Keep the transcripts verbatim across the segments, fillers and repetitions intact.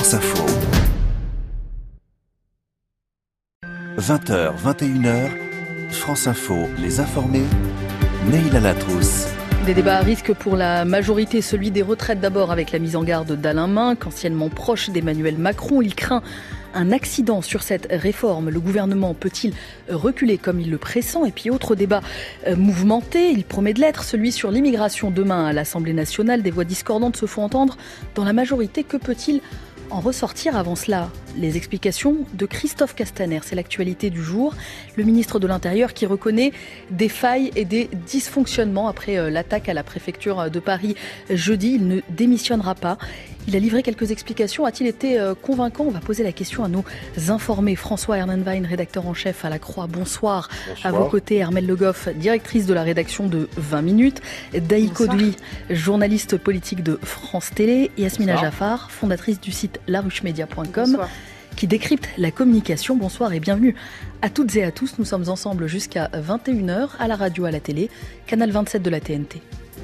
France Info. vingt heures, vingt et une heures, France Info, les informés, Neila Latrousse. Des débats à risque pour la majorité, celui des retraites d'abord avec la mise en garde d'Alain Minc, anciennement proche d'Emmanuel Macron. Il craint un accident sur cette réforme. Le gouvernement peut-il reculer comme il le pressent? Et puis autre débat mouvementé, il promet de l'être, celui sur l'immigration. Demain à l'Assemblée nationale, des voix discordantes se font entendre dans la majorité. Que peut-il en ressortir avant cela? Les explications de Christophe Castaner, c'est l'actualité du jour. Le ministre de l'Intérieur qui reconnaît des failles et des dysfonctionnements après l'attaque à la préfecture de Paris jeudi. Il ne démissionnera pas. Il a livré quelques explications. A-t-il été convaincant? On va poser la question à nos informés. François Hernenwein, rédacteur en chef à La Croix. Bonsoir. Bonsoir. À vos côtés, Hermelle Le Goff, directrice de la rédaction de vingt minutes. Daï Cauduit, journaliste politique de France Télé. Yasmina Bonsoir. Jaffar, fondatrice du site laruchemedia point com, qui décrypte la communication. Bonsoir et bienvenue à toutes et à tous. Nous sommes ensemble jusqu'à vingt et une heures à la radio, à la télé, canal vingt-sept de la T N T.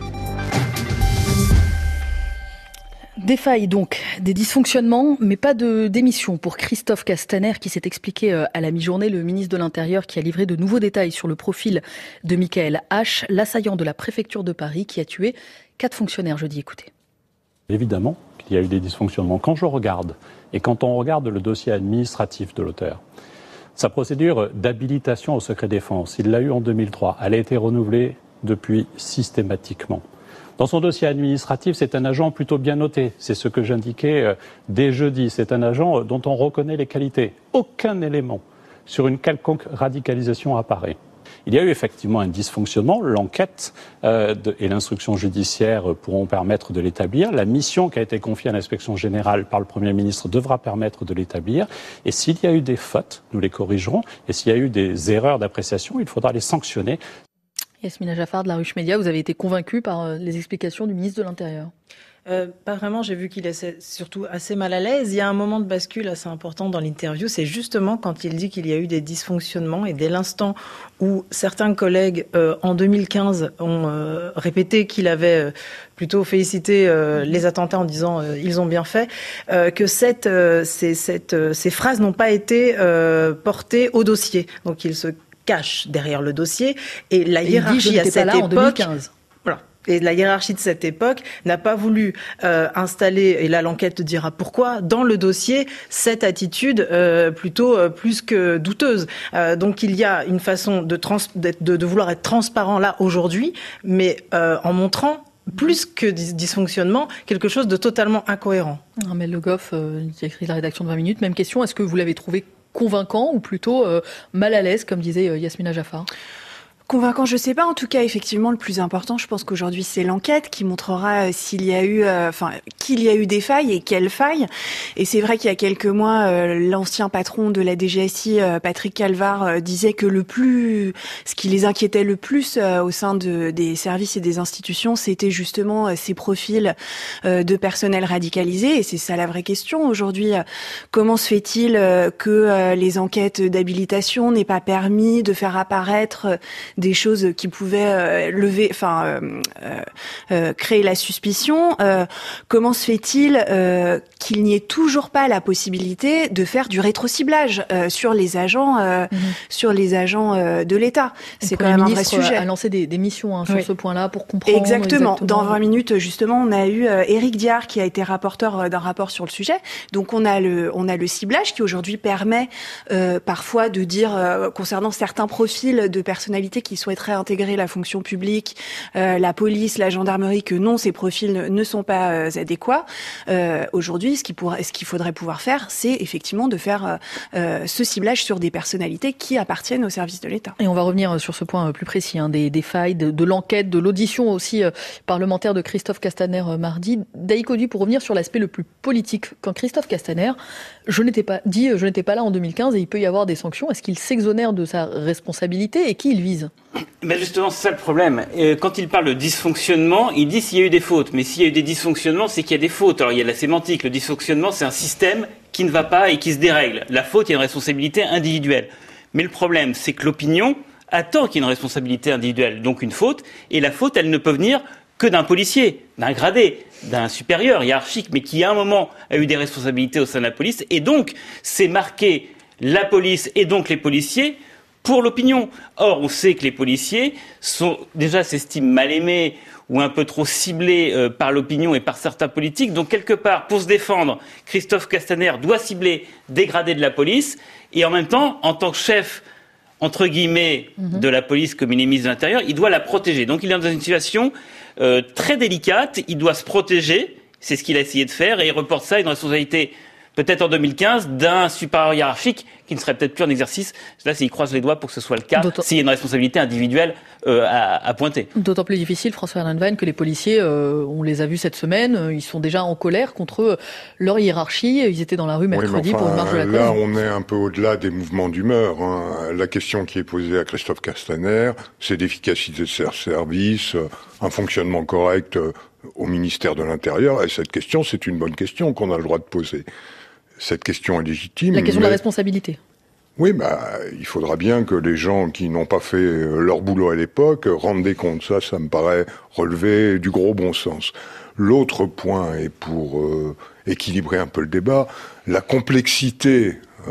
Des failles donc, des dysfonctionnements, mais pas de démission pour Christophe Castaner qui s'est expliqué à la mi-journée, le ministre de l'Intérieur qui a livré de nouveaux détails sur le profil de Michael H, l'assaillant de la préfecture de Paris qui a tué quatre fonctionnaires jeudi. Écoutez. Évidemment qu'il y a eu des dysfonctionnements. Quand je regarde, et quand on regarde le dossier administratif de l'auteur, sa procédure d'habilitation au secret défense, il l'a eu en deux mille trois, elle a été renouvelée depuis systématiquement. Dans son dossier administratif, c'est un agent plutôt bien noté. C'est ce que j'indiquais euh, dès jeudi. C'est un agent dont on reconnaît les qualités. Aucun élément sur une quelconque radicalisation apparaît. Il y a eu effectivement un dysfonctionnement. L'enquête euh, de, et l'instruction judiciaire pourront permettre de l'établir. La mission qui a été confiée à l'inspection générale par le Premier ministre devra permettre de l'établir. Et s'il y a eu des fautes, nous les corrigerons. Et s'il y a eu des erreurs d'appréciation, il faudra les sanctionner. Yasmina Jaffar de Laruchemedia, vous avez été convaincue par les explications du ministre de l'Intérieur? Euh, pas vraiment, j'ai vu qu'il est surtout assez mal à l'aise. Il y a un moment de bascule assez important dans l'interview, c'est justement quand il dit qu'il y a eu des dysfonctionnements et dès l'instant où certains collègues euh, en deux mille quinze ont euh, répété qu'il avait euh, plutôt félicité euh, les attentats en disant euh, ils ont bien fait, euh, que cette, euh, ces, cette, euh, ces phrases n'ont pas été euh, portées au dossier. Donc il se cache derrière le dossier et la hiérarchie à cette époque. En deux mille quinze. Voilà. Et la hiérarchie de cette époque n'a pas voulu euh, installer, et là l'enquête dira pourquoi, dans le dossier, cette attitude euh, plutôt euh, plus que douteuse. Euh, donc il y a une façon de, trans- de, de vouloir être transparent là aujourd'hui, mais euh, en montrant plus que dysfonctionnement, quelque chose de totalement incohérent. Hermelle Le Goff, euh, qui a écrit la rédaction de vingt minutes, même question, est-ce que vous l'avez trouvé convaincant ou plutôt euh, mal à l'aise, comme disait euh, Yasmina Jaffar? Convaincant, je sais pas. En tout cas, effectivement, le plus important, je pense qu'aujourd'hui, c'est l'enquête qui montrera s'il y a eu, euh, enfin, qu'il y a eu des failles et quelles failles. Et c'est vrai qu'il y a quelques mois, euh, l'ancien patron de la D G S I, euh, Patrick Calvar, euh, disait que le plus, ce qui les inquiétait le plus euh, au sein de, des services et des institutions, c'était justement euh, ces profils euh, de personnel radicalisé. Et c'est ça la vraie question aujourd'hui. Euh, comment se fait-il euh, que euh, les enquêtes d'habilitation n'aient pas permis de faire apparaître euh, des choses qui pouvaient euh, lever, enfin euh, euh, créer la suspicion. Euh, comment se fait-il euh, qu'il n'y ait toujours pas la possibilité de faire du rétrociblage euh, sur les agents, euh, mmh. sur les agents euh, de l'État? C'est quand même un vrai sujet. A lancé des, des missions hein, sur oui. ce point-là pour comprendre. Exactement. exactement. Dans vingt minutes, justement, on a eu euh, Éric Diard qui a été rapporteur d'un rapport sur le sujet. Donc on a le, on a le ciblage qui aujourd'hui permet euh, parfois de dire euh, concernant certains profils de personnalités qui souhaiteraient intégrer la fonction publique, euh, la police, la gendarmerie, que non, ces profils ne, ne sont pas euh, adéquats. Euh, aujourd'hui, ce qu'il, pourra, ce qu'il faudrait pouvoir faire, c'est effectivement de faire euh, ce ciblage sur des personnalités qui appartiennent au service de l'État. Et on va revenir sur ce point plus précis, hein, des, des failles, de, de l'enquête, de l'audition aussi euh, parlementaire de Christophe Castaner euh, mardi. Daï Cauduit, pour revenir sur l'aspect le plus politique, quand Christophe Castaner je n'étais pas, dit « je n'étais pas là en deux mille quinze » et il peut y avoir des sanctions, est-ce qu'il s'exonère de sa responsabilité et qui il vise? Ben justement, c'est ça le problème. Et quand il parle de dysfonctionnement, il dit s'il y a eu des fautes. Mais s'il y a eu des dysfonctionnements, c'est qu'il y a des fautes. Alors il y a la sémantique. Le dysfonctionnement, c'est un système qui ne va pas et qui se dérègle. La faute, il y a une responsabilité individuelle. Mais le problème, c'est que l'opinion attend qu'il y ait une responsabilité individuelle, donc une faute. Et la faute, elle ne peut venir que d'un policier, d'un gradé. d'un supérieur hiérarchique, mais qui à un moment a eu des responsabilités au sein de la police, et donc c'est marqué la police et donc les policiers pour l'opinion. Or, on sait que les policiers sont déjà s'estiment mal aimés ou un peu trop ciblés euh, par l'opinion et par certains politiques. Donc, quelque part, pour se défendre, Christophe Castaner doit cibler, dégrader de la police, et en même temps, en tant que chef, entre guillemets, mmh. de la police, comme il est ministre de l'Intérieur, il doit la protéger. Donc, il est dans une situation euh, très délicate. Il doit se protéger. C'est ce qu'il a essayé de faire, et il reporte ça à une responsabilité peut-être en deux mille quinze, d'un supérieur hiérarchique qui ne serait peut-être plus en exercice. Là, s'il croise les doigts pour que ce soit le cas, D'autant... s'il y a une responsabilité individuelle euh, à, à pointer. D'autant plus difficile, François Hermann, que les policiers, euh, on les a vus cette semaine, euh, ils sont déjà en colère contre leur hiérarchie. Ils étaient dans la rue mercredi oui, enfin, pour une marche de la Là, on est un peu au-delà des mouvements d'humeur. Hein. La question qui est posée à Christophe Castaner, c'est d'efficacité de ses services, un fonctionnement correct au ministère de l'Intérieur. Et cette question, c'est une bonne question qu'on a le droit de poser. Cette question est légitime. La question mais... de la responsabilité. Oui, bah, il faudra bien que les gens qui n'ont pas fait leur boulot à l'époque rendent des comptes. Ça, ça me paraît relever du gros bon sens. L'autre point, et pour euh, équilibrer un peu le débat, la complexité euh,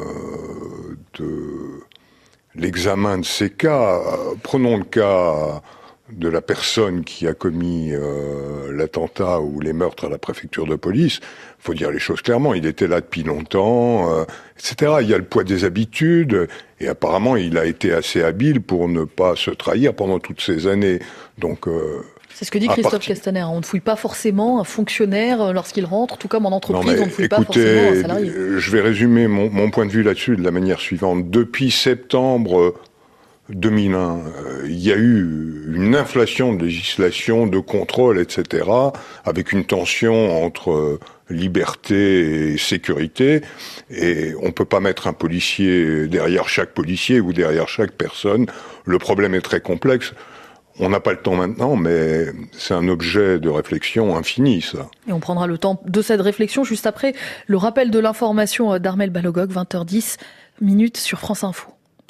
de l'examen de ces cas. Prenons le cas de la personne qui a commis euh, l'attentat ou les meurtres à la préfecture de police. Il faut dire les choses clairement, il était là depuis longtemps, euh, et cetera. Il y a le poids des habitudes, et apparemment il a été assez habile pour ne pas se trahir pendant toutes ces années. Donc, euh, c'est ce que dit Christophe partir... Castaner. On ne fouille pas forcément un fonctionnaire lorsqu'il rentre, tout comme en entreprise, non, on ne fouille écoutez, pas forcément un salarié. Je vais résumer mon, mon point de vue là-dessus de la manière suivante. Depuis septembre deux mille un, euh, il y a eu une inflation de législation, de contrôle, et cetera, avec une tension entre euh, liberté et sécurité, et on peut pas mettre un policier derrière chaque policier ou derrière chaque personne. Le problème est très complexe. On n'a pas le temps maintenant, mais c'est un objet de réflexion infini, ça. Et on prendra le temps de cette réflexion juste après le rappel de l'information d'Armel Balogog, vingt heures dix minutes sur France Info.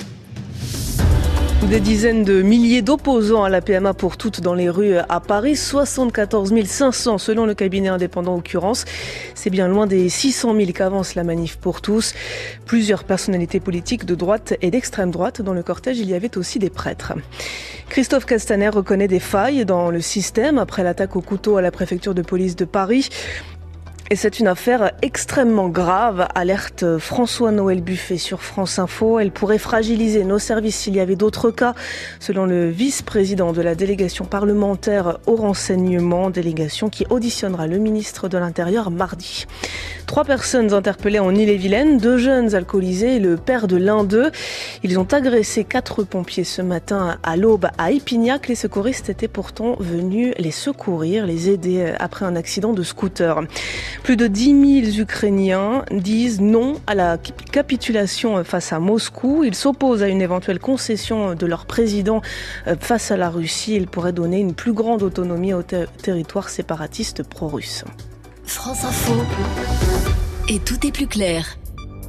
Des dizaines de milliers d'opposants à la P M A pour toutes dans les rues à Paris, soixante-quatorze mille cinq cents selon le cabinet indépendant Occurrence. C'est bien loin des six cent mille qu'avance la manif pour tous. Plusieurs personnalités politiques de droite et d'extrême droite. Dans le cortège, il y avait aussi des prêtres. Christophe Castaner reconnaît des failles dans le système après l'attaque au couteau à la préfecture de police de Paris. Et c'est une affaire extrêmement grave, alerte François-Noël Buffet sur France Info. Elle pourrait fragiliser nos services s'il y avait d'autres cas, selon le vice-président de la délégation parlementaire au renseignement, délégation qui auditionnera le ministre de l'Intérieur mardi. Trois personnes interpellées en Ille-et-Vilaine, deux jeunes alcoolisés et le père de l'un d'eux. Ils ont agressé quatre pompiers ce matin à l'aube à Épignac. Les secouristes étaient pourtant venus les secourir, les aider après un accident de scooter. Plus de dix mille Ukrainiens disent non à la capitulation face à Moscou. Ils s'opposent à une éventuelle concession de leur président face à la Russie. Ils pourraient donner une plus grande autonomie au ter- territoire séparatiste pro-russe. France Info. Et tout est plus clair.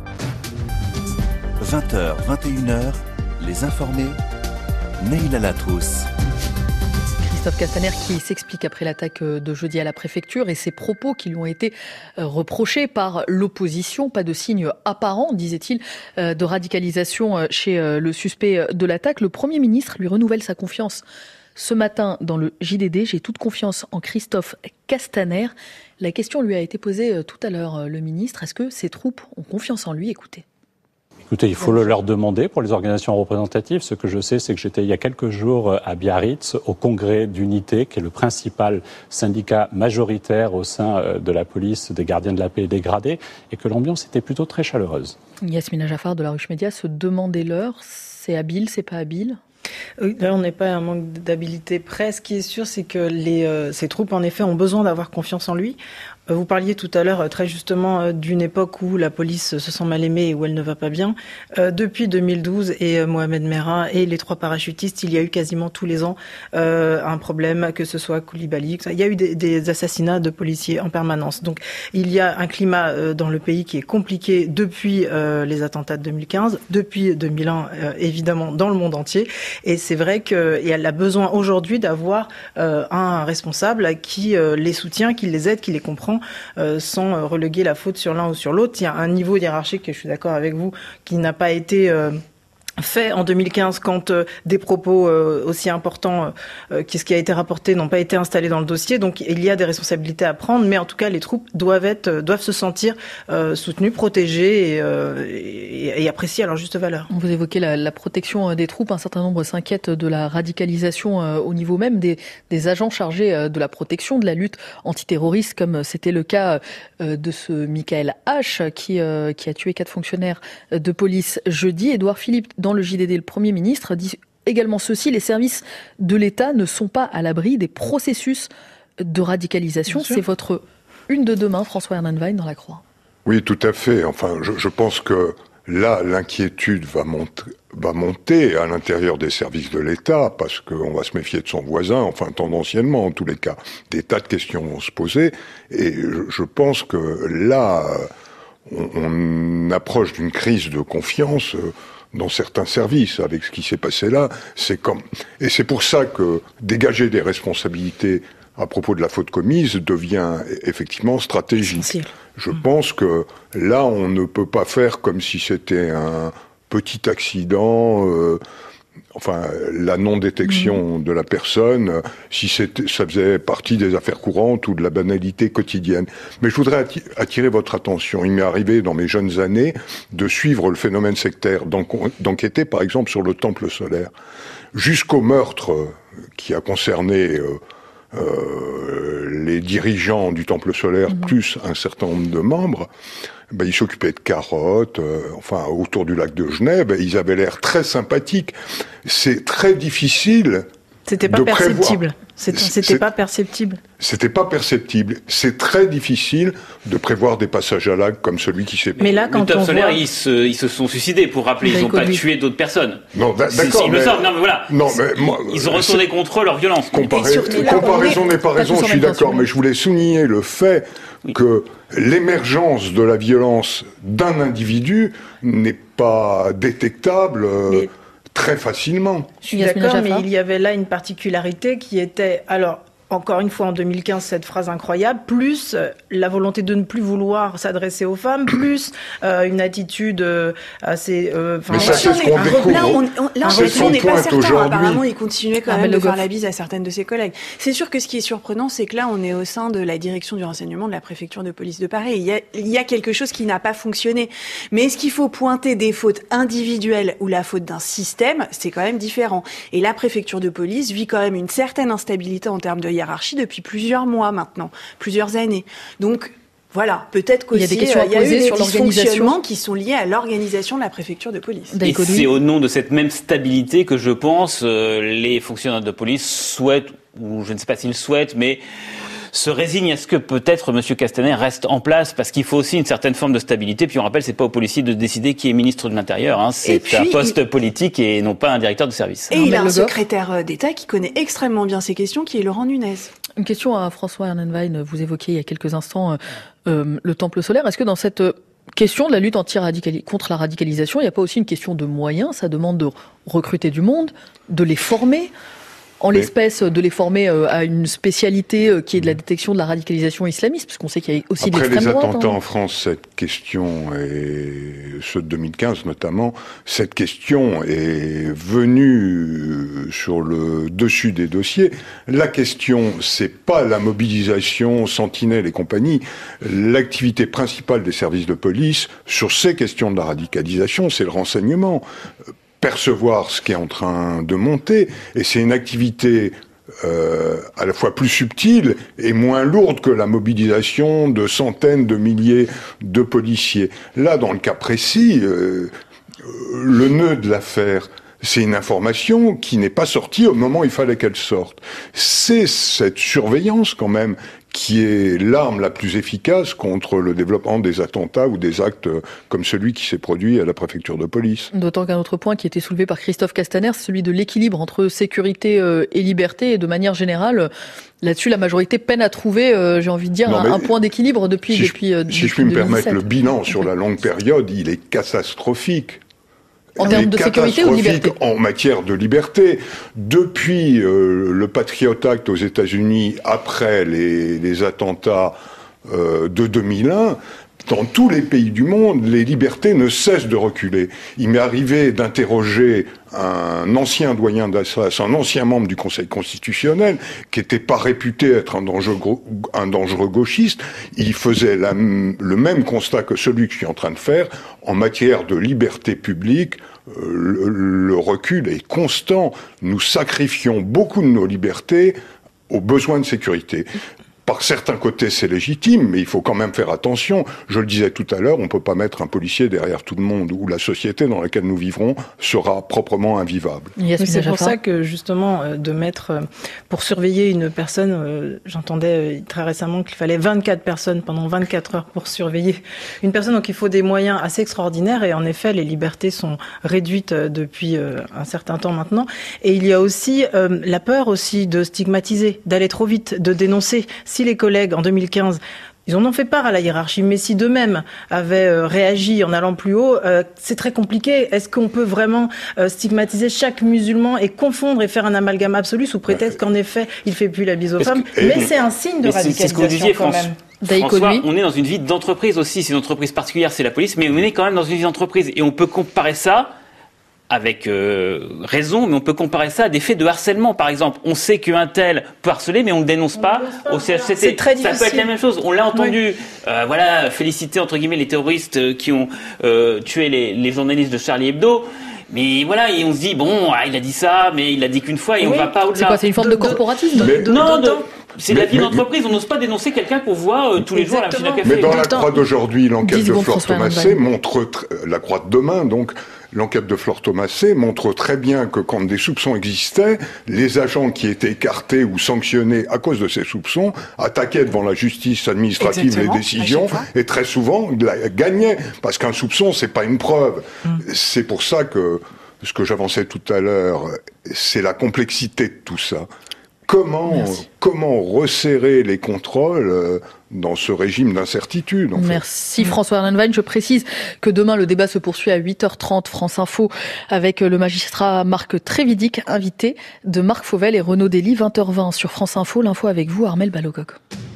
vingt heures, vingt et une heures, les informés, Neila Latrousse. Christophe Castaner qui s'explique après l'attaque de jeudi à la préfecture et ses propos qui lui ont été reprochés par l'opposition. Pas de signe apparent, disait-il, de radicalisation chez le suspect de l'attaque. Le Premier ministre lui renouvelle sa confiance ce matin dans le J D D. J'ai toute confiance en Christophe Castaner. La question lui a été posée tout à l'heure, le ministre. Est-ce que ses troupes ont confiance en lui ? Écoutez. Écoutez, il faut le leur demander pour les organisations représentatives. Ce que je sais, c'est que j'étais il y a quelques jours à Biarritz, au congrès d'Unité, qui est le principal syndicat majoritaire au sein de la police des gardiens de la paix dégradés, et que l'ambiance était plutôt très chaleureuse. Yasmina Jaffar de la Ruche Média se demandait l'heure. C'est habile, c'est pas habile ? Là, on n'est pas à un manque d'habilité près. Ce qui est sûr, c'est que les, euh, ces troupes, en effet, ont besoin d'avoir confiance en lui. Vous parliez tout à l'heure très justement d'une époque où la police se sent mal aimée et où elle ne va pas bien. Euh, depuis deux mille douze et euh, Mohamed Merah et les trois parachutistes, il y a eu quasiment tous les ans euh, un problème, que ce soit Koulibaly. Il y a eu des, des assassinats de policiers en permanence. Donc il y a un climat euh, dans le pays qui est compliqué depuis euh, les attentats de deux mille quinze, depuis deux mille un euh, évidemment dans le monde entier. Et c'est vrai qu'elle a besoin aujourd'hui d'avoir euh, un responsable qui euh, les soutient, qui les aide, qui les comprend, euh, sans euh, reléguer la faute sur l'un ou sur l'autre. Il y a un niveau hiérarchique, je suis d'accord avec vous, qui n'a pas été... Euh, fait en deux mille quinze quand euh, des propos euh, aussi importants euh, qu'est-ce qui a été rapporté n'ont pas été installés dans le dossier. Donc il y a des responsabilités à prendre, mais en tout cas les troupes doivent être euh, doivent se sentir euh, soutenues, protégées et, euh, et, et appréciées à leur juste valeur. Vous évoquez la, la protection des troupes. Un certain nombre s'inquiètent de la radicalisation euh, au niveau même des, des agents chargés euh, de la protection, de la lutte antiterroriste, comme c'était le cas euh, de ce Michael H qui euh, qui a tué quatre fonctionnaires de police jeudi. Édouard Philippe, dans le J D D, le Premier ministre dit également ceci: les services de l'État ne sont pas à l'abri des processus de radicalisation. C'est votre une de demain, François Hernanwein, dans La Croix. Oui, tout à fait. Enfin, je, je pense que là, l'inquiétude va monter, va monter à l'intérieur des services de l'État, parce qu'on va se méfier de son voisin, enfin tendanciellement en tous les cas. Des tas de questions vont se poser, et je, je pense que là, on, on approche d'une crise de confiance dans certains services, avec ce qui s'est passé là. C'est comme, et c'est pour ça que dégager des responsabilités à propos de la faute commise devient effectivement stratégique. Essentiel. Je mmh. pense que là, on ne peut pas faire comme si c'était un petit accident, euh, enfin, la non-détection mmh. de la personne, si c'était, ça faisait partie des affaires courantes ou de la banalité quotidienne. Mais je voudrais atti- attirer votre attention. Il m'est arrivé dans mes jeunes années de suivre le phénomène sectaire, d'en- d'enquêter par exemple sur le Temple solaire, jusqu'au meurtre qui a concerné euh, euh, les dirigeants du Temple solaire, mmh. plus un certain nombre de membres. Ben, ils s'occupaient de carottes, euh, enfin, autour du lac de Genève, ils avaient l'air très sympathiques. C'est très difficile. C'était pas de perceptible. C'était, c'était pas perceptible. C'était pas perceptible. C'est très difficile de prévoir des passages à l'acte comme celui qui s'est. Mais là, quand le Temple on solaire, voit... ils se, ils se sont suicidés pour rappeler, ils n'ont pas tué d'autres personnes. Non, d'accord. Ils mais... me semble. Non, mais voilà. Non, mais moi, ils ont retourné contre eux leur violence. Comparé... Comparaison n'est pas raison. Je suis d'accord, mais je voulais souligner le fait oui. que l'émergence de la violence d'un individu n'est pas détectable. Mais... très facilement. Je suis d'accord, mais il y avait là une particularité qui était, alors, encore une fois en deux mille quinze, cette phrase incroyable, plus euh, la volonté de ne plus vouloir s'adresser aux femmes, plus euh, une attitude euh, assez... Euh, mais ça, c'est ce qu'on découvre. Là, on, on, là, on n'est pas certain. Apparemment, il continuait quand ah, même de faire la bise à certaines de ses collègues. C'est sûr que ce qui est surprenant, c'est que là, on est au sein de la direction du renseignement de la préfecture de police de Paris. Il y a, il y a quelque chose qui n'a pas fonctionné. Mais est-ce qu'il faut pointer des fautes individuelles ou la faute d'un système? C'est quand même différent. Et la préfecture de police vit quand même une certaine instabilité en termes de hiérarchie depuis plusieurs mois maintenant, plusieurs années. Donc, voilà, peut-être qu'aussi, il y a, des questions il y a eu des dysfonctionnements qui sont liés à l'organisation de la préfecture de police. Et c'est au nom de cette même stabilité que je pense euh, les fonctionnaires de police souhaitent, ou je ne sais pas s'ils souhaitent, mais se résignent à ce que peut-être M. Castaner reste en place, parce qu'il faut aussi une certaine forme de stabilité. Puis on rappelle, c'est pas aux policiers de décider qui est ministre de l'Intérieur. Hein. C'est puis, un poste il... politique et non pas un directeur de service. Et non, il a un secrétaire d'État qui connaît extrêmement bien ces questions, qui est Laurent Nunez. Une question à François Hernanwein. Vous évoquiez il y a quelques instants euh, euh, le Temple solaire. Est-ce que dans cette question de la lutte anti-radicali- contre la radicalisation, il n'y a pas aussi une question de moyens? Ça demande de recruter du monde, de les former. En Mais... l'espèce, de les former à une spécialité qui est de la détection de la radicalisation islamiste, parce qu'on sait qu'il y a aussi Après de l'extrême droite. Après les attentats hein. en France, cette question, et ceux de deux mille quinze notamment, cette question est venue sur le dessus des dossiers. La question, c'est pas la mobilisation, Sentinelle et compagnie. L'activité principale des services de police sur ces questions de la radicalisation, c'est le renseignement. Percevoir ce qui est en train de monter, et c'est une activité euh, à la fois plus subtile et moins lourde que la mobilisation de centaines de milliers de policiers. Là, dans le cas précis, euh, le nœud de l'affaire, c'est une information qui n'est pas sortie au moment où il fallait qu'elle sorte. C'est cette surveillance quand même qui est l'arme la plus efficace contre le développement des attentats ou des actes comme celui qui s'est produit à la préfecture de police. D'autant qu'un autre point qui a été soulevé par Christophe Castaner, c'est celui de l'équilibre entre sécurité et liberté. Et de manière générale, là-dessus, la majorité peine à trouver, euh, j'ai envie de dire, non, un, un point d'équilibre depuis si depuis. Je, euh, si depuis je puis me deux mille dix-sept. permettre, le bilan sur la longue période, il est catastrophique. En termes de sécurité ou de liberté ? En matière de liberté. Depuis euh, le Patriot Act aux États-Unis, après les, les attentats euh, de deux mille un, dans tous les pays du monde, les libertés ne cessent de reculer. Il m'est arrivé d'interroger un ancien doyen d'Assas, un ancien membre du Conseil constitutionnel, qui n'était pas réputé être un dangereux, un dangereux gauchiste. Il faisait la, le même constat que celui que je suis en train de faire. En matière de liberté publique, euh, le, le recul est constant. Nous sacrifions beaucoup de nos libertés aux besoins de sécurité. Par certains côtés, c'est légitime, mais il faut quand même faire attention. Je le disais tout à l'heure, on ne peut pas mettre un policier derrière tout le monde, où la société dans laquelle nous vivrons sera proprement invivable. Oui, c'est pour ça que, justement, de mettre, pour surveiller une personne, j'entendais très récemment qu'il fallait vingt-quatre personnes pendant vingt-quatre heures pour surveiller une personne, donc il faut des moyens assez extraordinaires, et en effet, les libertés sont réduites depuis un certain temps maintenant. Et il y a aussi euh, la peur aussi de stigmatiser, d'aller trop vite, de dénoncer. Si les collègues, en deux mille quinze, ils en ont fait part à la hiérarchie, mais si d'eux-mêmes avaient euh, réagi en allant plus haut, euh, c'est très compliqué. Est-ce qu'on peut vraiment euh, stigmatiser chaque musulman et confondre et faire un amalgame absolu sous prétexte qu'en effet, il fait plus la bise aux femmes ? Que, mais c'est un signe de radicalisation c'est ce que vous disiez, quand François. même. François, on est dans une vie d'entreprise aussi. C'est une entreprise particulière, c'est la police, mais on est quand même dans une vie d'entreprise. Et on peut comparer ça avec euh, raison, mais on peut comparer ça à des faits de harcèlement, par exemple. On sait qu'un tel peut harceler, mais on ne le dénonce pas au C H C T. C'est très ça difficile. peut être la même chose. On l'a entendu, oui. euh, voilà, féliciter entre guillemets les terroristes qui ont euh, tué les, les journalistes de Charlie Hebdo. Mais voilà, et on se dit, bon, ah, il a dit ça, mais il l'a dit qu'une fois, et oui. on va pas au-delà. C'est quoi, c'est une forme de, de corporatisme mais, de, Non, de, c'est mais, la vie mais, d'entreprise, on n'ose pas dénoncer quelqu'un qu'on voit euh, tous les jours à la machine à café. Mais dans la Croix d'aujourd'hui, l'enquête de Flore Thomassé montre, tr- la Croix de demain, donc, l'enquête de Flore Thomassé montre très bien que quand des soupçons existaient, les agents qui étaient écartés ou sanctionnés à cause de ces soupçons attaquaient devant la justice administrative Exactement, les décisions et très souvent gagnaient. Parce qu'un soupçon, c'est pas une preuve. Mm. C'est pour ça que ce que j'avançais tout à l'heure, c'est la complexité de tout ça. Comment, comment resserrer les contrôles euh, dans ce régime d'incertitude en Merci fait. François Erlenwein. Je précise que demain, le débat se poursuit à huit heures trente, France Info, avec le magistrat Marc Trévidic, invité de Marc Fauvel et Renaud Dely, vingt heures vingt sur France Info. L'info avec vous, Armelle Balocoq.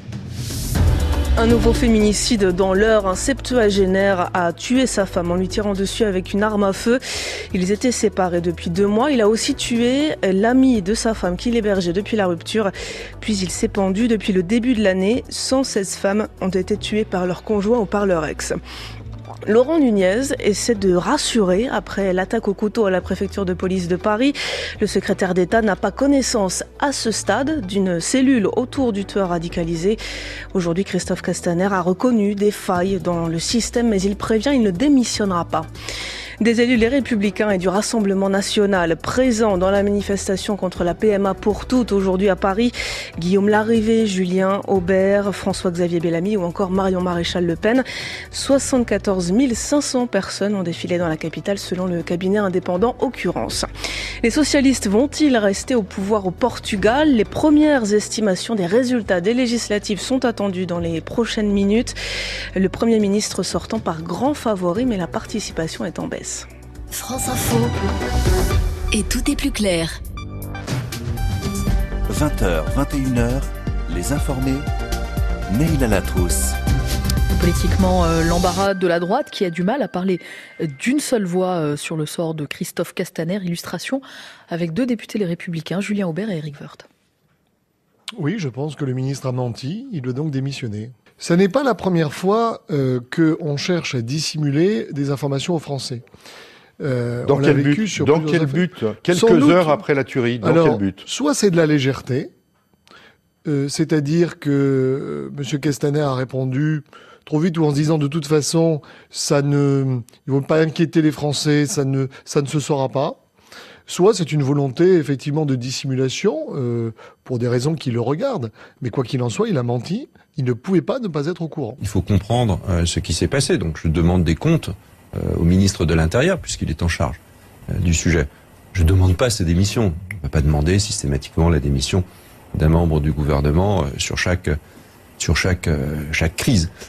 Un nouveau féminicide dans l'Eure. Un septuagénaire a tué sa femme en lui tirant dessus avec une arme à feu. Ils étaient séparés depuis deux mois. Il a aussi tué l'ami de sa femme qui l'hébergeait depuis la rupture. Puis il s'est pendu. Depuis le début de l'année, cent seize femmes ont été tuées par leur conjoint ou par leur ex. Laurent Nunez essaie de rassurer après l'attaque au couteau à la préfecture de police de Paris. Le secrétaire d'État n'a pas connaissance à ce stade d'une cellule autour du tueur radicalisé. Aujourd'hui, Christophe Castaner a reconnu des failles dans le système, mais il prévient, il ne démissionnera pas. Des élus Les Républicains et du Rassemblement National présents dans la manifestation contre la P M A pour toutes aujourd'hui à Paris. Guillaume Larrivé, Julien Aubert, François-Xavier Bellamy ou encore Marion Maréchal Le Pen. soixante-quatorze mille cinq cents personnes ont défilé dans la capitale selon le cabinet indépendant Occurrence. Les socialistes vont-ils rester au pouvoir au Portugal ? Les premières estimations des résultats des législatives sont attendues dans les prochaines minutes. Le Premier ministre sortant par grand favori, mais la participation est en baisse. France Info. Et tout est plus clair. vingt heures, vingt et une heures, les informés, Neila Latrousse. Politiquement, euh, l'embarras de la droite qui a du mal à parler d'une seule voix euh, sur le sort de Christophe Castaner. Illustration avec deux députés Les Républicains, Julien Aubert et Éric Woerth. Oui, je pense que le ministre a menti. Il doit donc démissionner. Ce n'est pas la première fois euh, qu'on cherche à dissimuler des informations aux Français. Euh, dans quel but sur Dans quel but Quelques heures après la tuerie, dans Alors, quel but Soit c'est de la légèreté, euh, c'est-à-dire que euh, M. Castaner a répondu trop vite ou en se disant de toute façon, ça ne, ils vont pas inquiéter les Français, ça ne, ça ne se saura pas. Soit c'est une volonté effectivement de dissimulation euh, pour des raisons qui le regardent. Mais quoi qu'il en soit, il a menti. Il ne pouvait pas ne pas être au courant. Il faut comprendre euh, ce qui s'est passé. Donc je demande des comptes euh, au ministre de l'Intérieur puisqu'il est en charge euh, du sujet. Je ne demande pas sa démission. On ne va pas demander systématiquement la démission d'un membre du gouvernement euh, sur chaque sur chaque euh, chaque crise.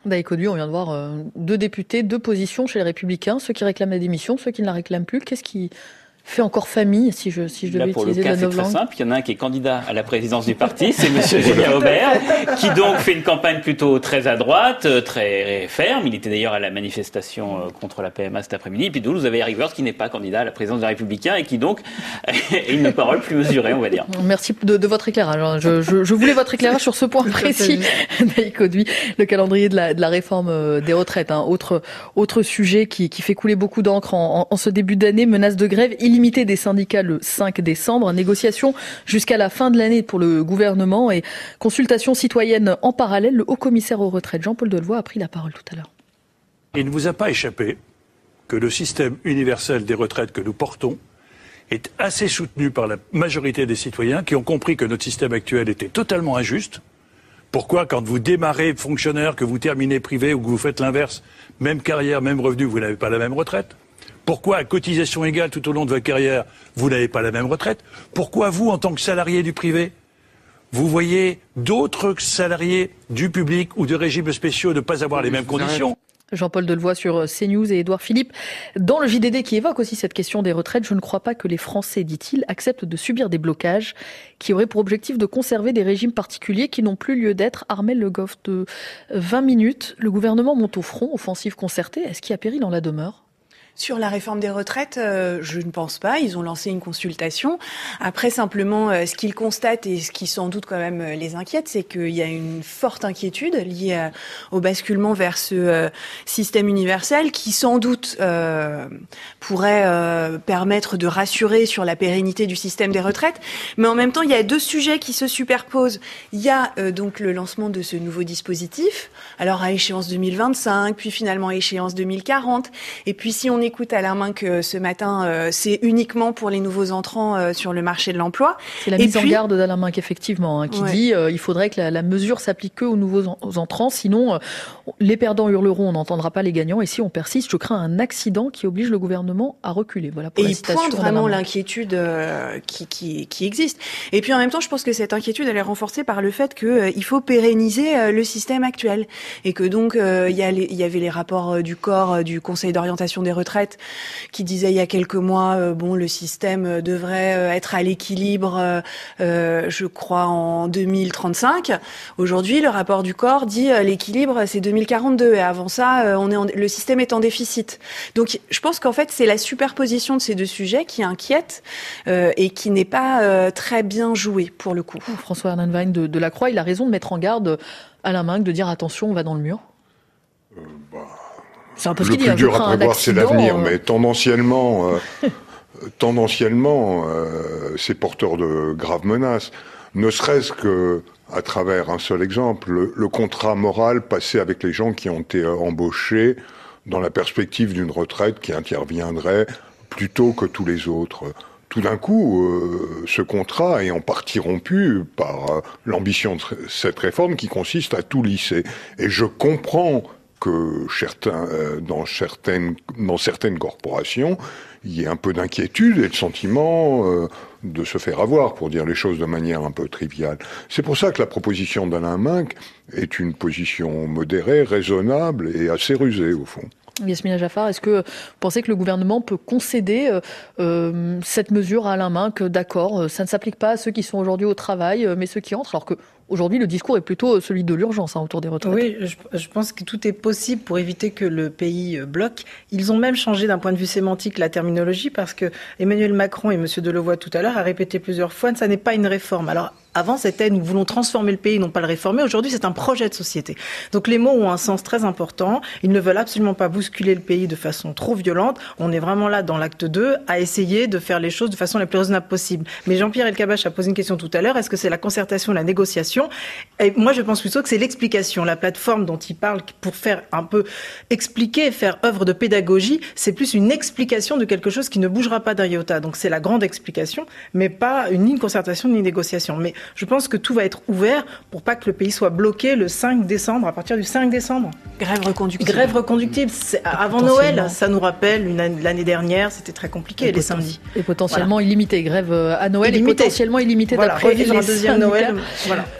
Daïk Oduy, on vient de voir euh, deux députés, deux positions chez les Républicains, ceux qui réclament la démission, ceux qui ne la réclament plus. Qu'est-ce qui fait encore famille, si je, si je devais Là, pour utiliser le cas, la novlangue? c'est très simple. Il y en a un qui est candidat à la présidence du parti, c'est Monsieur Julien Aubert, qui donc fait une campagne plutôt très à droite, très ferme. Il était d'ailleurs à la manifestation contre la P M A cet après-midi. Et puis donc, vous avez Eric Woerth qui n'est pas candidat à la présidence des Républicains et qui donc a une parole plus mesurée, on va dire. Merci de, de votre éclairage. Je, je, je voulais votre éclairage sur ce point précis. Daïk Oduy, le calendrier de la, de la réforme des retraites, hein. autre, autre sujet qui, qui fait couler beaucoup d'encre en, en, en ce début d'année, menace de grève illimitée des syndicats le cinq décembre, négociation jusqu'à la fin de l'année pour le gouvernement et consultation citoyenne en parallèle. Le haut-commissaire aux retraites, Jean-Paul Delevoye, a pris la parole tout à l'heure. Il ne vous a pas échappé que le système universel des retraites que nous portons est assez soutenu par la majorité des citoyens qui ont compris que notre système actuel était totalement injuste. Pourquoi, quand vous démarrez fonctionnaire, que vous terminez privé ou que vous faites l'inverse, même carrière, même revenu, vous n'avez pas la même retraite? Pourquoi, à cotisation égale tout au long de votre carrière, vous n'avez pas la même retraite? Pourquoi vous, en tant que salarié du privé, vous voyez d'autres salariés du public ou de régimes spéciaux ne pas avoir les mêmes conditions? Jean-Paul Delevoye sur CNews et Édouard Philippe dans le J D D qui évoque aussi cette question des retraites. Je ne crois pas que les Français, dit-il, acceptent de subir des blocages qui auraient pour objectif de conserver des régimes particuliers qui n'ont plus lieu d'être. Armel Le Goff de vingt minutes. Le gouvernement monte au front, offensive concertée. Est-ce qu'il y a péril en la demeure? Sur la réforme des retraites, euh, je ne pense pas. Ils ont lancé une consultation. Après, simplement, euh, ce qu'ils constatent et ce qui sans doute quand même euh, les inquiète, c'est qu'il y a une forte inquiétude liée à, au basculement vers ce euh, système universel qui sans doute euh, pourrait euh, permettre de rassurer sur la pérennité du système des retraites. Mais en même temps, il y a deux sujets qui se superposent. Il y a euh, donc le lancement de ce nouveau dispositif, alors à échéance deux mille vingt-cinq, puis finalement à échéance deux mille quarante. Et puis si on écoute Alain Minc ce matin, euh, c'est uniquement pour les nouveaux entrants euh, sur le marché de l'emploi. C'est la Et mise puis, en garde d'Alain Minc, effectivement, hein, qui ouais. dit euh, il faudrait que la, la mesure s'applique que aux nouveaux en, aux entrants, sinon euh, les perdants hurleront, on n'entendra pas les gagnants. Et si on persiste, je crains un accident qui oblige le gouvernement à reculer. Voilà pour Et la il citation pointe vraiment l'inquiétude euh, qui, qui, qui existe. Et puis en même temps, je pense que cette inquiétude, elle est renforcée par le fait qu'il euh, faut pérenniser euh, le système actuel. Et que donc, euh, il y, a les, y avait les rapports euh, du corps, euh, du Conseil d'orientation des retraites, qui disait il y a quelques mois, euh, bon, le système devrait euh, être à l'équilibre, euh, euh, je crois, en deux mille trente-cinq. Aujourd'hui, le rapport du corps dit euh, l'équilibre, c'est deux mille quarante-deux. Et avant ça, euh, on est en, le système est en déficit. Donc, je pense qu'en fait, c'est la superposition de ces deux sujets qui inquiète euh, et qui n'est pas euh, très bien jouée, pour le coup. François Hernanwein de, de la Croix, il a raison de mettre en garde Alain Minc, de dire attention, on va dans le mur. Euh, bah... C'est un peu le ce qu'il plus dit, dur à prévoir, c'est l'avenir, euh... mais tendanciellement, euh, tendanciellement, euh, c'est porteur de graves menaces. Ne serait-ce que à travers un seul exemple, le, le contrat moral passé avec les gens qui ont été embauchés dans la perspective d'une retraite qui interviendrait plus tôt que tous les autres. Tout d'un coup, euh, ce contrat est en partie rompu par euh, l'ambition de cette réforme qui consiste à tout lisser. Et je comprends que certains, euh, dans certaines, dans certaines corporations, il y ait un peu d'inquiétude et le sentiment euh, de se faire avoir, pour dire les choses de manière un peu triviale. C'est pour ça que la proposition d'Alain Minc est une position modérée, raisonnable et assez rusée, au fond. Yasmina Jaffar, est-ce que vous pensez que le gouvernement peut concéder euh, euh, cette mesure à Alain Minc, d'accord, ça ne s'applique pas à ceux qui sont aujourd'hui au travail, mais ceux qui entrent, alors que aujourd'hui, le discours est plutôt celui de l'urgence hein, autour des retraites. Oui, je, je pense que tout est possible pour éviter que le pays bloque. Ils ont même changé d'un point de vue sémantique la terminologie parce que Emmanuel Macron et M. Delevoye tout à l'heure a répété plusieurs fois que ça n'est pas une réforme. Alors, avant, c'était « nous voulons transformer le pays, non pas le réformer ». Aujourd'hui, c'est un projet de société. Donc, les mots ont un sens très important. Ils ne veulent absolument pas bousculer le pays de façon trop violente. On est vraiment là, dans l'acte deux, à essayer de faire les choses de façon la plus raisonnable possible. Mais Jean-Pierre Elkabbach a posé une question tout à l'heure. Est-ce que c'est la concertation, la négociation ? Et moi, je pense plutôt que c'est l'explication. La plateforme dont il parle pour faire un peu expliquer, faire œuvre de pédagogie, c'est plus une explication de quelque chose qui ne bougera pas d'un iota. Donc, c'est la grande explication, mais pas une ni concertation ni négociation. Mais je pense que tout va être ouvert pour pas que le pays soit bloqué le cinq décembre, à partir du cinq décembre. Grève reconductible. Grève reconductible. C'est avant Noël, ça nous rappelle une année, l'année dernière, c'était très compliqué, et les samedis. Et potentiellement voilà. illimité. Grève à Noël illimité. Et potentiellement illimité voilà, d'après revivre les un deuxième syndicats. Noël. Voilà.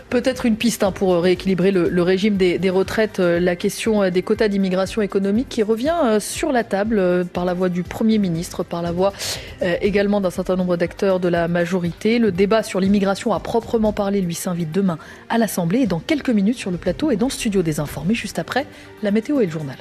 Peut-être une piste hein, pour rééquilibrer le, le régime des, des retraites, la question des quotas d'immigration économique qui revient sur la table par la voix du Premier ministre, par la voix également d'un certain nombre d'acteurs de la majorité. Le débat sur l'immigration à proprement parler lui s'invite demain à l'Assemblée et dans quelques minutes sur le plateau et dans le studio des Informés, juste après la météo et le journal.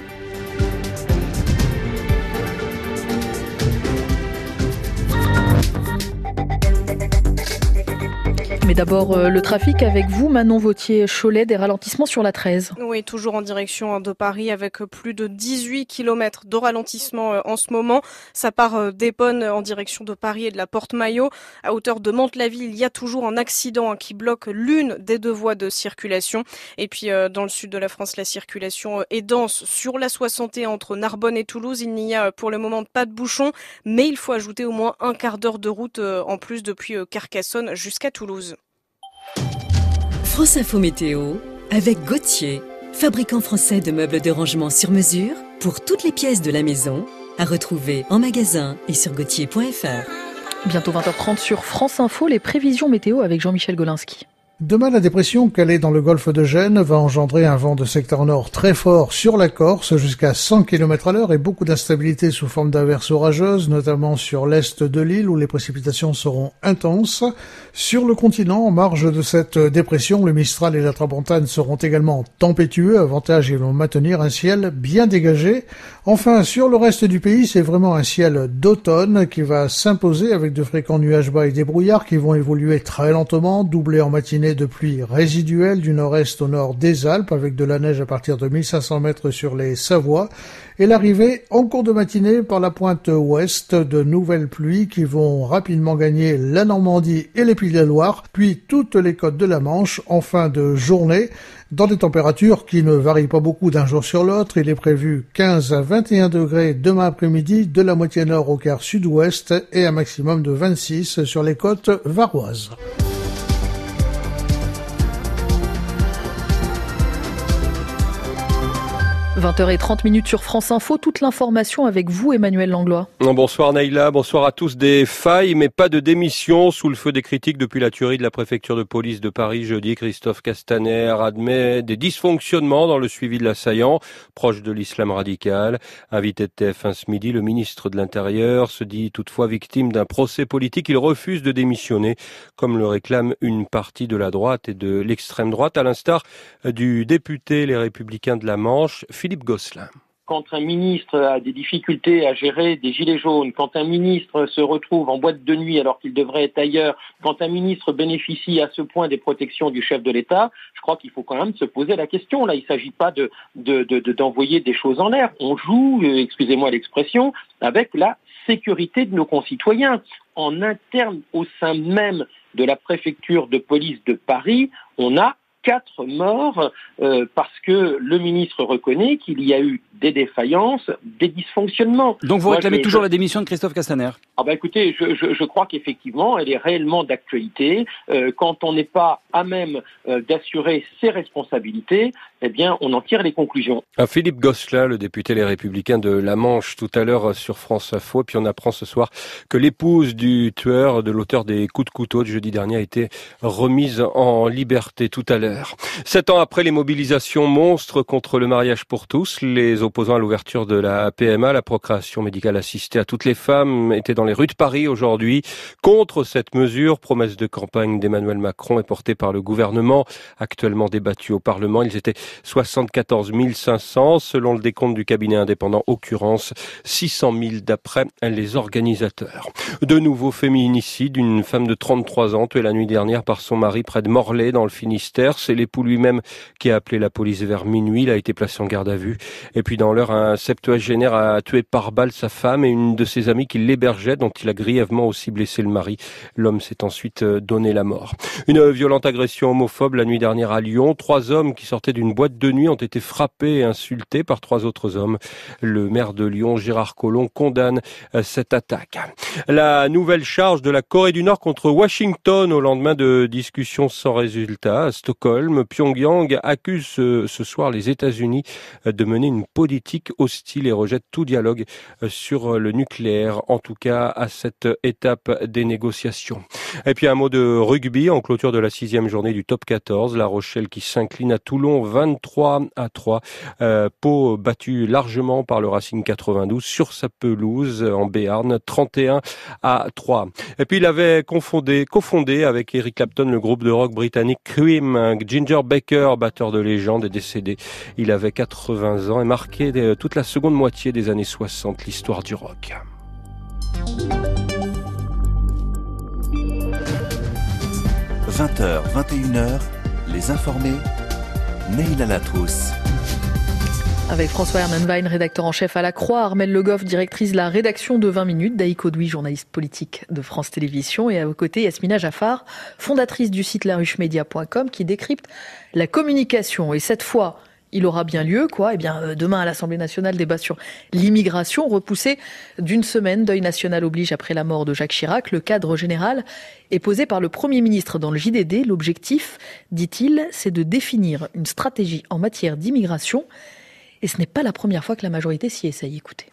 Mais d'abord, euh, le trafic avec vous, Manon Vauthier-Cholet, des ralentissements sur la treize. Oui, toujours en direction de Paris avec plus de dix-huit kilomètres de ralentissement en ce moment. Ça part d'Épône en direction de Paris et de la Porte-Maillot. À hauteur de Mantes-la-Ville, il y a toujours un accident qui bloque l'une des deux voies de circulation. Et puis dans le sud de la France, la circulation est dense sur la soixante et un entre Narbonne et Toulouse. Il n'y a pour le moment pas de bouchon, mais il faut ajouter au moins un quart d'heure de route en plus depuis Carcassonne jusqu'à Toulouse. France Info Météo avec Gauthier, fabricant français de meubles de rangement sur mesure pour toutes les pièces de la maison, à retrouver en magasin et sur gauthier point f r. Bientôt vingt heures trente sur France Info, les prévisions météo avec Jean-Michel Golinski. Demain, la dépression calée dans le golfe de Gênes va engendrer un vent de secteur nord très fort sur la Corse jusqu'à cent kilomètres à l'heure et beaucoup d'instabilité sous forme d'averses orageuses, notamment sur l'est de l'île où les précipitations seront intenses. Sur le continent, en marge de cette dépression, le Mistral et la Tramontane seront également tempétueux. Avantage, ils vont maintenir un ciel bien dégagé. Enfin, sur le reste du pays, c'est vraiment un ciel d'automne qui va s'imposer avec de fréquents nuages bas et des brouillards qui vont évoluer très lentement, doubler en matinée de pluie résiduelle du nord-est au nord des Alpes avec de la neige à partir de mille cinq cents mètres sur les Savoies et l'arrivée en cours de matinée par la pointe ouest de nouvelles pluies qui vont rapidement gagner la Normandie et les Pays de la Loire, puis toutes les côtes de la Manche en fin de journée. Dans des températures qui ne varient pas beaucoup d'un jour sur l'autre, il est prévu quinze à vingt et un degrés demain après-midi de la moitié nord au quart sud-ouest et un maximum de vingt-six sur les côtes varoises. vingt heures trente sur France Info, toute l'information avec vous, Emmanuel Langlois. Bonsoir Naïla, bonsoir à tous. Des failles, mais pas de démission. Sous le feu des critiques depuis la tuerie de la préfecture de police de Paris jeudi, Christophe Castaner admet des dysfonctionnements dans le suivi de l'assaillant, proche de l'islam radical. Invité de T F un ce midi, le ministre de l'Intérieur se dit toutefois victime d'un procès politique. Il refuse de démissionner, comme le réclame une partie de la droite et de l'extrême droite, à l'instar du député Les Républicains de la Manche, Philippe Gosselin. Quand un ministre a des difficultés à gérer des gilets jaunes, quand un ministre se retrouve en boîte de nuit alors qu'il devrait être ailleurs, quand un ministre bénéficie à ce point des protections du chef de l'État, je crois qu'il faut quand même se poser la question. Là, il ne s'agit pas de, de, de, de, d'envoyer des choses en l'air. On joue, euh, excusez-moi l'expression, avec la sécurité de nos concitoyens. En interne, au sein même de la préfecture de police de Paris, on a quatre morts euh, parce que le ministre reconnaît qu'il y a eu des défaillances, des dysfonctionnements. Donc vous Moi, réclamez je, toujours je... la démission de Christophe Castaner? Ah bah écoutez, je, je, je crois qu'effectivement, elle est réellement d'actualité. Euh, quand on n'est pas à même euh, d'assurer ses responsabilités, eh bien, on en tire les conclusions. À Philippe Gosselin, le député Les Républicains de la Manche, tout à l'heure sur France Info. Et puis on apprend ce soir que l'épouse du tueur, de l'auteur des coups de couteau de jeudi dernier, a été remise en liberté tout à l'heure. Sept ans après les mobilisations monstres contre le mariage pour tous, les opposants à l'ouverture de la P M A, la procréation médicale assistée à toutes les femmes, étaient dans les rues de Paris aujourd'hui contre cette mesure. Promesse de campagne d'Emmanuel Macron est portée par le gouvernement, actuellement débattue au Parlement. Ils étaient soixante-quatorze mille cinq cents, selon le décompte du cabinet indépendant Occurrence, six cent mille d'après les organisateurs. De nouveaux féminicides, une femme de trente-trois ans tuée la nuit dernière par son mari près de Morlaix dans le Finistère. C'est l'époux lui-même qui a appelé la police vers minuit. Il a été placé en garde à vue. Et puis dans l'heure, un septuagénaire a tué par balle sa femme et une de ses amies qui l'hébergeait, dont il a grièvement aussi blessé le mari. L'homme s'est ensuite donné la mort. Une violente agression homophobe la nuit dernière à Lyon. Trois hommes qui sortaient d'une boîte boîte de nuit ont été frappés et insultés par trois autres hommes. Le maire de Lyon, Gérard Collomb, condamne cette attaque. La nouvelle charge de la Corée du Nord contre Washington au lendemain de discussions sans résultat à Stockholm. Pyongyang accuse ce, ce soir les États-Unis de mener une politique hostile et rejette tout dialogue sur le nucléaire, en tout cas à cette étape des négociations. Et puis un mot de rugby en clôture de la sixième journée du top quatorze. La Rochelle qui s'incline à Toulon vingt-trois à trois. Euh, Pau battu largement par le Racing quatre-vingt-douze sur sa pelouse en Béarn, trente et un à trois. Et puis il avait confondé, cofondé avec Eric Clapton le groupe de rock britannique Cream. Ginger Baker, batteur de légende, est décédé. Il avait quatre-vingts ans et marqué toute la seconde moitié des années soixante l'histoire du rock. vingt heures, vingt et une heures, les informés, Neila Latrousse. Avec François Hermanwein, rédacteur en chef à La Croix, Armelle Le Goff, directrice de la rédaction de vingt minutes, Daïko Douy, journaliste politique de France Télévisions, et à vos côtés, Yasmina Jaffar, fondatrice du site laruchemedia point com, qui décrypte la communication. Et cette fois, il aura bien lieu, quoi. Eh bien, demain à l'Assemblée nationale, débat sur l'immigration, repoussé d'une semaine. Deuil national oblige après la mort de Jacques Chirac. Le cadre général est posé par le Premier ministre dans le J D D. L'objectif, dit-il, c'est de définir une stratégie en matière d'immigration. Et ce n'est pas la première fois que la majorité s'y essaye. Écoutez.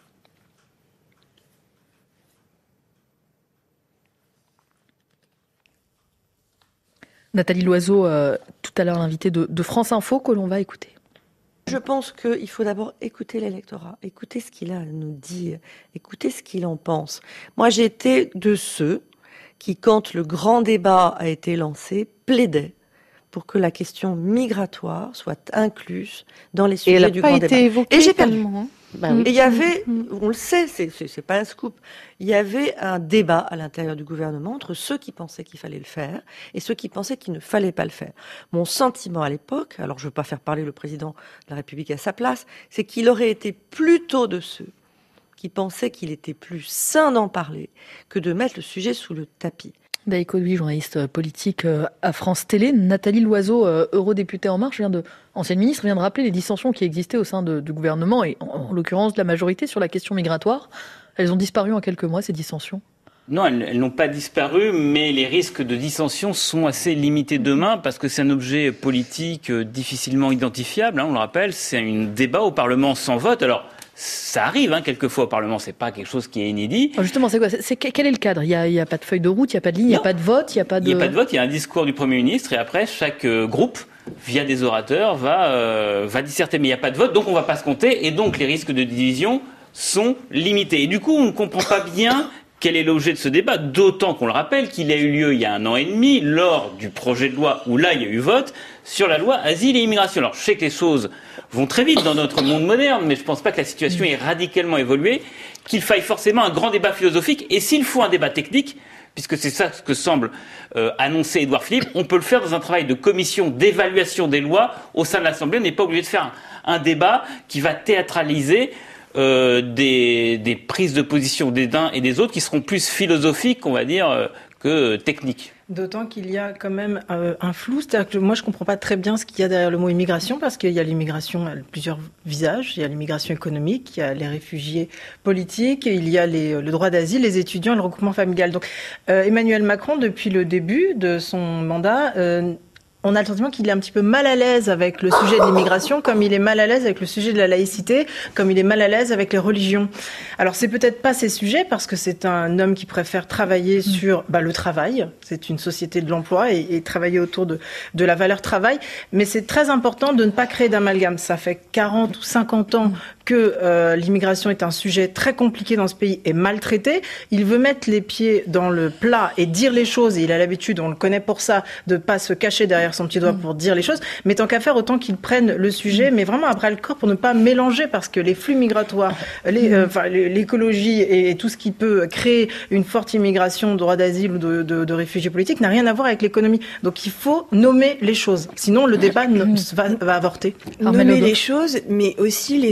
Nathalie Loiseau, euh, tout à l'heure l'invitée de, de France Info, que l'on va écouter. Je pense qu'il faut d'abord écouter l'électorat, écouter ce qu'il a à nous dire, écouter ce qu'il en pense. Moi, j'ai été de ceux qui, quand le grand débat a été lancé, plaidaient pour que la question migratoire soit incluse dans les sujets du grand débat. Et j'ai perdu. Bah oui. Et il y avait, on le sait, c'est, c'est, c'est pas un scoop, il y avait un débat à l'intérieur du gouvernement entre ceux qui pensaient qu'il fallait le faire et ceux qui pensaient qu'il ne fallait pas le faire. Mon sentiment à l'époque, alors je ne veux pas faire parler le président de la République à sa place, c'est qu'il aurait été plutôt de ceux qui pensaient qu'il était plus sain d'en parler que de mettre le sujet sous le tapis. Daïko Douy, journaliste politique à France Télé. Nathalie Loiseau, eurodéputée En Marche, vient de, ancienne ministre, vient de rappeler les dissensions qui existaient au sein de, du gouvernement et en, en l'occurrence de la majorité sur la question migratoire. Elles ont disparu en quelques mois, ces dissensions ? Non, elles, elles n'ont pas disparu, mais les risques de dissension sont assez limités demain parce que c'est un objet politique difficilement identifiable. Hein, on le rappelle, c'est un débat au Parlement sans vote. Alors, ça arrive hein, quelquefois au Parlement, c'est pas quelque chose qui est inédit. Alors justement, c'est quoi c'est, c'est, quel est le cadre ? Il n'y a, il y a pas de feuille de route, il n'y a pas de ligne, il n'y a pas de vote, il n'y a pas de... Il n'y a pas de vote, il y a un discours du Premier ministre et après, chaque euh, groupe, via des orateurs, va, euh, va disserter. Mais il n'y a pas de vote, donc on ne va pas se compter et donc les risques de division sont limités. Et du coup, on ne comprend pas bien quel est l'objet de ce débat, d'autant qu'on le rappelle qu'il a eu lieu il y a un an et demi, lors du projet de loi où là il y a eu vote, sur la loi Asile et Immigration. Alors je sais que les choses vont très vite dans notre monde moderne, mais je ne pense pas que la situation ait radicalement évolué, qu'il faille forcément un grand débat philosophique, et s'il faut un débat technique, puisque c'est ça ce que semble euh, annoncer Édouard Philippe, on peut le faire dans un travail de commission d'évaluation des lois au sein de l'Assemblée. On n'est pas obligé de faire un, un débat qui va théâtraliser euh, des, des prises de position des uns et des autres qui seront plus philosophiques, on va dire, euh, que techniques. D'autant qu'il y a quand même euh, un flou, c'est-à-dire que moi je comprends pas très bien ce qu'il y a derrière le mot immigration, parce qu'il y a l'immigration à plusieurs visages, il y a l'immigration économique, il y a les réfugiés politiques, il y a les, le droit d'asile, les étudiants et le regroupement familial. Donc euh, Emmanuel Macron, depuis le début de son mandat, euh, on a le sentiment qu'il est un petit peu mal à l'aise avec le sujet de l'immigration, comme il est mal à l'aise avec le sujet de la laïcité, comme il est mal à l'aise avec les religions. Alors c'est peut-être pas ces sujets, parce que c'est un homme qui préfère travailler sur bah, le travail, c'est une société de l'emploi, et, et travailler autour de, de la valeur travail, mais c'est très important de ne pas créer d'amalgame. Ça fait quarante ou cinquante ans que euh, l'immigration est un sujet très compliqué dans ce pays et maltraité. Il veut mettre les pieds dans le plat et dire les choses, et il a l'habitude, on le connaît pour ça, de pas se cacher derrière son petit doigt pour dire les choses, mais tant qu'à faire, autant qu'il prenne le sujet, mais vraiment à bras le corps, pour ne pas mélanger, parce que les flux migratoires, les, euh, enfin, l'écologie et, et tout ce qui peut créer une forte immigration, droit d'asile ou de, de, de réfugiés politiques, n'a rien à voir avec l'économie. Donc il faut nommer les choses, sinon le débat ne, va, va avorter. Nommer les choses, mais aussi les nommer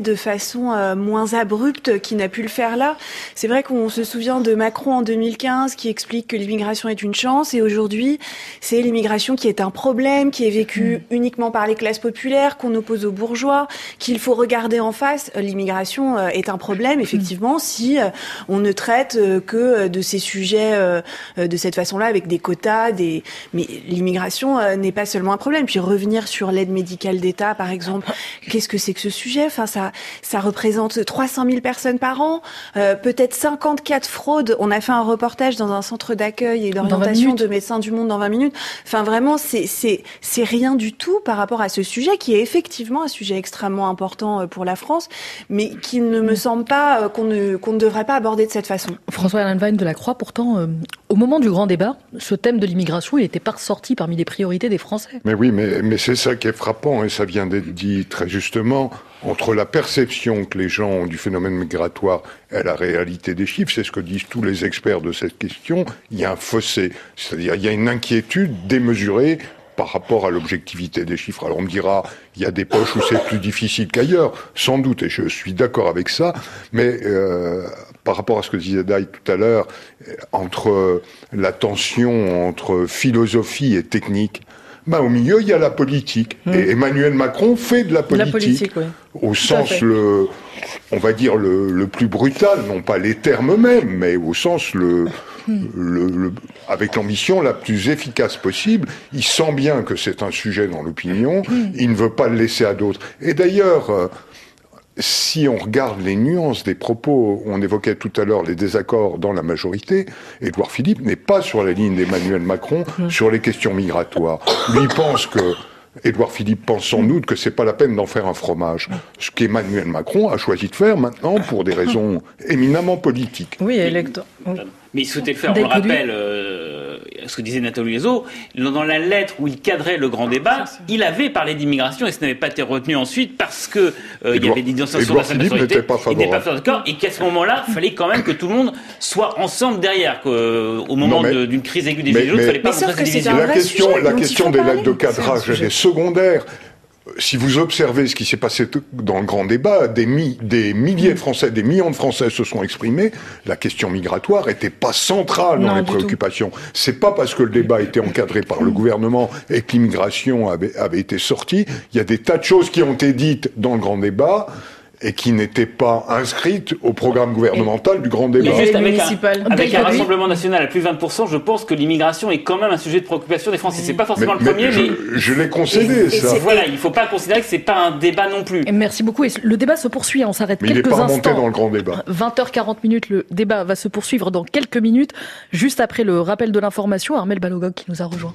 de façon euh, moins abrupte qu'il n'a pu le faire là. C'est vrai qu'on se souvient de Macron en deux mille quinze qui explique que l'immigration est une chance, et aujourd'hui, c'est l'immigration qui est un problème, qui est vécue mmh. uniquement par les classes populaires, qu'on oppose aux bourgeois, qu'il faut regarder en face. L'immigration euh, est un problème, effectivement, mmh. si euh, on ne traite euh, que de ces sujets euh, de cette façon-là, avec des quotas, des... mais l'immigration euh, n'est pas seulement un problème. Puis revenir sur l'aide médicale d'État, par exemple, qu'est-ce que c'est que ce sujet ? Enfin, ça, ça représente trois cent mille personnes par an, euh, peut-être cinquante-quatre fraudes. On a fait un reportage dans un centre d'accueil et d'orientation de Médecins du Monde dans vingt minutes. Enfin, vraiment, c'est, c'est, c'est rien du tout par rapport à ce sujet qui est effectivement un sujet extrêmement important pour la France, mais qui ne me semble pas qu'on ne, qu'on ne devrait pas aborder de cette façon. François Erlenwein de la Croix, pourtant, euh, au moment du grand débat, ce thème de l'immigration, il n'était pas ressorti parmi les priorités des Français. Mais oui, mais, mais c'est ça qui est frappant, et ça vient d'être dit très justement, entre la perception que les gens ont du phénomène migratoire et la réalité des chiffres, c'est ce que disent tous les experts de cette question, il y a un fossé. C'est-à-dire, il y a une inquiétude démesurée par rapport à l'objectivité des chiffres. Alors on me dira, il y a des poches où c'est plus difficile qu'ailleurs, sans doute, et je suis d'accord avec ça, mais euh, par rapport à ce que disait Daï tout à l'heure, entre la tension entre philosophie et technique, ben, au milieu, il y a la politique. Mmh. Et Emmanuel Macron fait de la politique. La politique, oui. Au sens, le, on va dire, le, le plus brutal, non pas les termes mêmes, mais au sens, le, mmh. le, le, avec l'ambition la plus efficace possible. Il sent bien que c'est un sujet dans l'opinion. Mmh. Il ne veut pas le laisser à d'autres. Et d'ailleurs, euh, si on regarde les nuances des propos, on évoquait tout à l'heure les désaccords dans la majorité, Édouard Philippe n'est pas sur la ligne d'Emmanuel Macron mmh. sur les questions migratoires. Lui pense que, Édouard Philippe pense sans doute que c'est pas la peine d'en faire un fromage. Ce qu'Emmanuel Macron a choisi de faire maintenant pour des raisons éminemment politiques. Oui, électeur. Oui. Mais il souhaitait le faire, on le rappelle, euh, ce que disait Nathalie Loiseau, dans la lettre où il cadrait le grand débat, il avait parlé d'immigration et ce n'avait pas été retenu ensuite parce que euh, il y avait des dénonciations de la majorité, n'était pas favorable. Il n'était pas d'accord, et qu'à ce moment-là, il fallait quand même que tout le monde soit ensemble derrière, qu'au moment non, mais, de, d'une crise aiguë des Gilets jaunes, il ne fallait pas montrer cette division. La question, la question des lettres de cadrage, elle est secondaire. Si vous observez ce qui s'est passé dans le grand débat, des, mi- des milliers de Français, des millions de Français se sont exprimés. La question migratoire n'était pas centrale dans non, les préoccupations. Tout. C'est pas parce que le débat était encadré par le gouvernement et que l'immigration avait, avait été sortie. Il y a des tas de choses qui ont été dites dans le grand débat et qui n'étaient pas inscrites au programme gouvernemental du grand débat. Mais juste avec, un, avec un Rassemblement national à plus de vingt pour cent, je pense que l'immigration est quand même un sujet de préoccupation des Français. C'est pas forcément mais, le premier, mais... Je, mais... je l'ai concédé, et, ça. Et voilà, il faut pas considérer que c'est pas un débat non plus. Et merci beaucoup. Et le débat se poursuit, on s'arrête mais quelques instants. Mais il n'est pas remonté dans le grand débat. vingt heures quarante minutes, le débat va se poursuivre dans quelques minutes, juste après le rappel de l'information. Armel Balogog qui nous a rejoint.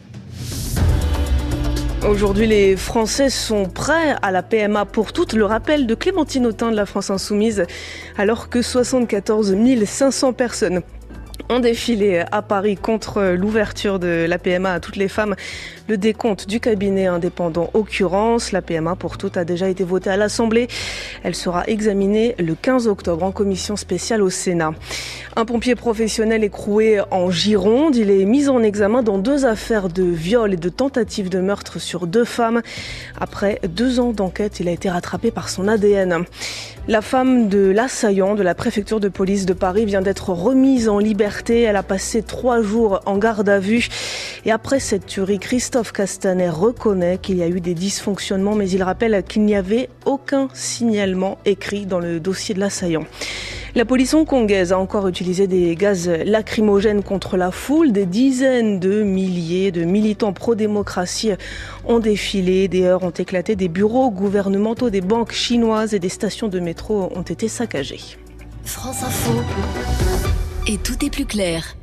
Aujourd'hui, les Français sont prêts à la P M A pour toutes. Le rappel de Clémentine Autain de la France Insoumise, alors que soixante-quatorze mille cinq cents personnes ont défilé à Paris contre l'ouverture de la P M A à toutes les femmes. Le décompte du cabinet indépendant Occurrence, la P M A pour toutes a déjà été votée à l'Assemblée. Elle sera examinée le quinze octobre en commission spéciale au Sénat. Un pompier professionnel écroué en Gironde. Il est mis en examen dans deux affaires de viol et de tentative de meurtre sur deux femmes. Après deux ans d'enquête, il a été rattrapé par son A D N. La femme de l'assaillant de la préfecture de police de Paris vient d'être remise en liberté. Elle a passé trois jours en garde à vue. Et après cette tuerie, Christophe Castaner reconnaît qu'il y a eu des dysfonctionnements, mais il rappelle qu'il n'y avait aucun signalement écrit dans le dossier de l'assaillant. La police hongkongaise a encore utilisé des gaz lacrymogènes contre la foule. Des dizaines de milliers de militants pro-démocratie ont défilé. Des heurts ont éclaté. Des bureaux gouvernementaux, des banques chinoises et des stations de métro ont été saccagées. France Info. Et tout est plus clair.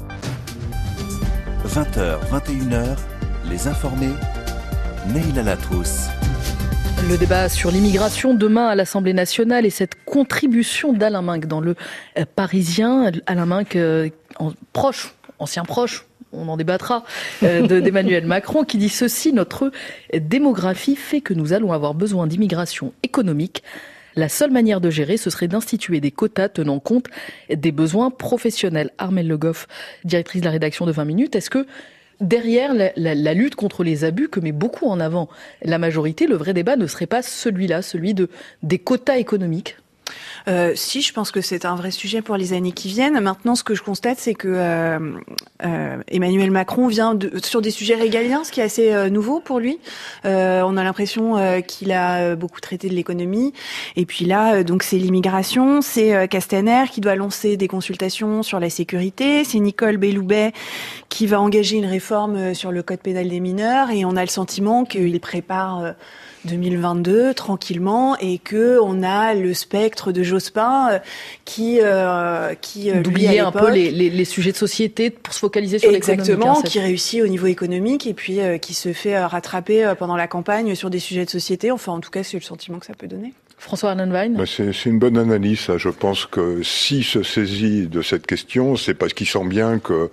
vingt heures, vingt et une heures, les informés, Neila Latrousse. Le débat sur l'immigration demain à l'Assemblée nationale et cette contribution d'Alain Minc dans le Parisien. Alain Minc, euh, en, proche, ancien proche, on en débattra, euh, de, d'Emmanuel Macron, qui dit ceci: notre démographie fait que nous allons avoir besoin d'immigration économique. La seule manière de gérer, ce serait d'instituer des quotas tenant compte des besoins professionnels. Armelle Le Goff, directrice de la rédaction de vingt minutes, est-ce que Derrière la, la, la lutte contre les abus que met beaucoup en avant la majorité, le vrai débat ne serait pas celui-là, celui de, des quotas économiques? Euh, si, je pense que c'est un vrai sujet pour les années qui viennent. Maintenant, ce que je constate, c'est que euh, euh, Emmanuel Macron vient de, sur des sujets régaliens, ce qui est assez euh, nouveau pour lui. Euh, on a l'impression euh, qu'il a beaucoup traité de l'économie. Et puis là, euh, donc c'est l'immigration, c'est euh, Castaner qui doit lancer des consultations sur la sécurité, c'est Nicole Belloubet qui va engager une réforme sur le code pénal des mineurs. Et on a le sentiment qu'il prépare Euh, deux mille vingt-deux tranquillement et que on a le spectre de Jospin euh, qui euh, qui euh, d'oublier un peu les, les, les sujets de société pour se focaliser sur l'économie. Exactement, qui réussit au niveau économique et puis euh, qui se fait euh, rattraper euh, pendant la campagne sur des sujets de société. Enfin, en tout cas, c'est le sentiment que ça peut donner. François Arnonwein. Ben c'est, c'est une bonne analyse. Ça. Je pense que s'il se saisit de cette question, c'est parce qu'il sent bien que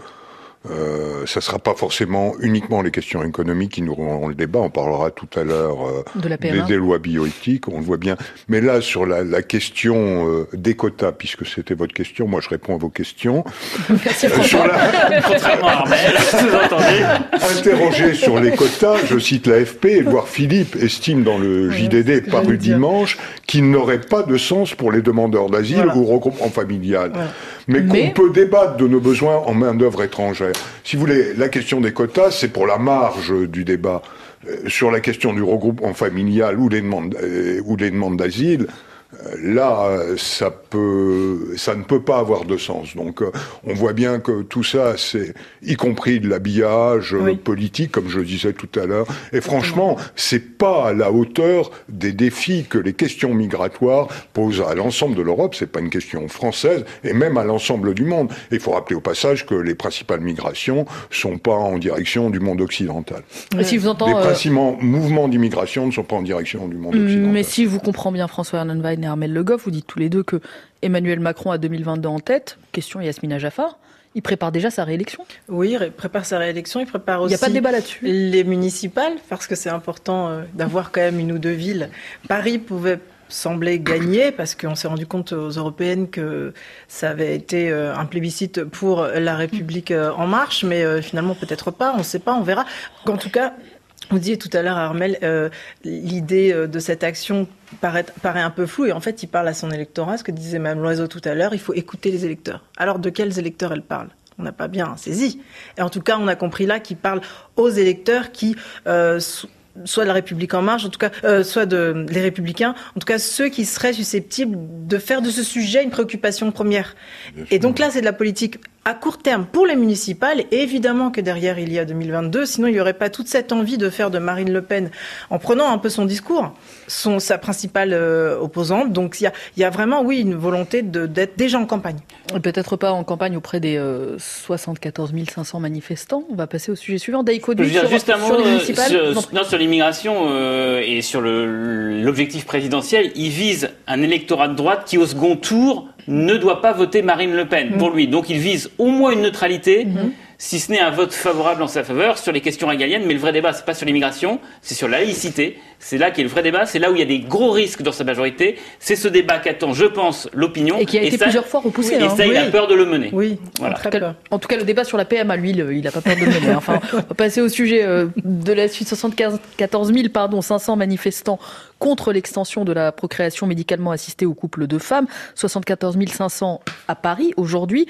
Euh, ça ne sera pas forcément uniquement les questions économiques qui nourriront le débat. On parlera tout à l'heure euh, de la des, des lois bioéthiques, on le voit bien. Mais là, sur la, la question euh, des quotas, puisque c'était votre question, moi je réponds à vos questions. Merci euh, sur la... Contrairement à Armel, vous entendez. Interrogé sur les quotas, je cite l'A F P, Édouard Philippe estime dans le J D D paru dimanche qu'il n'aurait pas de sens pour les demandeurs d'asile voilà. ou regroupement familial. Voilà. Mais, Mais qu'on peut débattre de nos besoins en main-d'œuvre étrangère. Si vous voulez, la question des quotas, c'est pour la marge du débat. Euh, sur la question du regroupement familial ou les demandes, euh, ou les demandes d'asile, euh, là, ça peut, ça ne peut pas avoir de sens. Donc, euh, on voit bien que tout ça, c'est y compris de l'habillage oui. euh, politique, comme je le disais tout à l'heure. Et franchement, c'est pas à la hauteur des défis que les questions migratoires posent à l'ensemble de l'Europe. C'est pas une question française, et même à l'ensemble du monde. Et il faut rappeler au passage que les principales migrations sont pas en direction du monde occidental. Mais si vous entend, les euh... principaux mouvements d'immigration ne sont pas en direction du monde occidental. Mais si vous comprenez bien François Arnonwein et Armel Le Goff, vous dites tous les deux que Emmanuel Macron a deux mille vingt-deux en tête. Question Yasmina Jaffar. Il prépare déjà sa réélection. Oui, il prépare sa réélection. Il prépare aussi. Il n'y a pas de débat là-dessus. Les municipales, parce que c'est important euh, d'avoir quand même une ou deux villes. Paris pouvait semblait gagner parce qu'on s'est rendu compte aux européennes que ça avait été euh, un plébiscite pour la République euh, en marche, mais euh, finalement peut-être pas. On ne sait pas, on verra. En tout cas. Vous disiez tout à l'heure, Armel, euh, l'idée de cette action paraît, paraît un peu floue. Et en fait, il parle à son électorat, ce que disait Mme Loiseau tout à l'heure, il faut écouter les électeurs. Alors, de quels électeurs elle parle ? On n'a pas bien saisi. Et en tout cas, on a compris là qu'il parle aux électeurs qui... Euh, soit de la République en marche, en tout cas, euh, soit de les Républicains, en tout cas ceux qui seraient susceptibles de faire de ce sujet une préoccupation première. Et donc là, c'est de la politique à court terme pour les municipales, et évidemment que derrière il y a deux mille vingt-deux, sinon il n'y aurait pas toute cette envie de faire de Marine Le Pen, en prenant un peu son discours, son, sa principale euh, opposante. Donc il y a, il y a vraiment, oui, une volonté de, d'être déjà en campagne. Peut-être pas en campagne auprès des euh, soixante-quatorze mille cinq cents manifestants. On va passer au sujet suivant. Daïko Du, sur, juste un mot, sur les municipales. Sur, non. non, sur l'immigration euh, et sur le, l'objectif présidentiel, il vise un électorat de droite qui, au second tour, ne doit pas voter Marine Le Pen mmh. pour lui. Donc il vise au moins une neutralité, mmh. si ce n'est un vote favorable en sa faveur sur les questions régaliennes. Mais le vrai débat, c'est pas sur l'immigration, c'est sur la laïcité. C'est là qu'est le vrai débat, c'est là où il y a des gros risques dans sa majorité. C'est ce débat qu'attend, je pense, l'opinion. Et qui a été et ça, plusieurs fois repoussé. Et hein. ça, il oui. a peur de le mener. Oui, voilà. En tout, cas, en tout cas, le débat sur la P M A, lui, il n'a pas peur de le mener. Enfin, on va passer au sujet euh, de la suite. soixante-quatorze mille pardon, cinq cents manifestants contre l'extension de la procréation médicalement assistée aux couples de femmes. soixante-quatorze mille cinq cents à Paris aujourd'hui,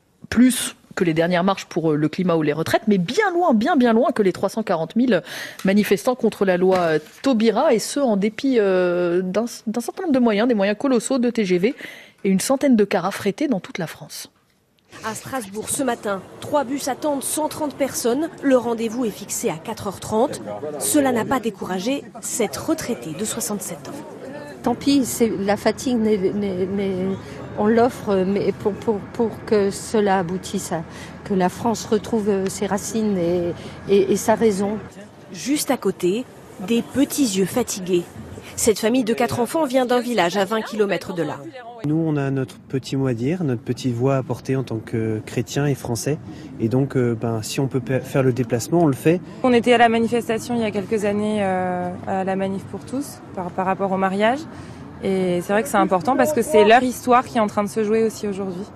plus que les dernières marches pour le climat ou les retraites, mais bien loin, bien bien loin que les trois cent quarante mille manifestants contre la loi Taubira, et ce en dépit euh, d'un, d'un certain nombre de moyens, des moyens colossaux de T G V et une centaine de cars affrétés dans toute la France. À Strasbourg ce matin, trois bus attendent cent trente personnes. Le rendez-vous est fixé à quatre heures trente. Cela n'a pas découragé cette retraitée de soixante-sept ans. Tant pis, c'est, la fatigue, n'est, n'est, n'est, on l'offre, mais pour, pour, pour que cela aboutisse, à, que la France retrouve ses racines et, et, et sa raison. Juste à côté, des petits yeux fatigués. Cette famille de quatre enfants vient d'un village à vingt kilomètres de là. Nous, on a notre petit mot à dire, notre petite voix à porter en tant que chrétiens et français. Et donc, euh, ben, si on peut faire le déplacement, on le fait. On était à la manifestation il y a quelques années, euh, à la Manif pour tous, par, par rapport au mariage. Et c'est vrai que c'est important parce que c'est leur histoire qui est en train de se jouer aussi aujourd'hui.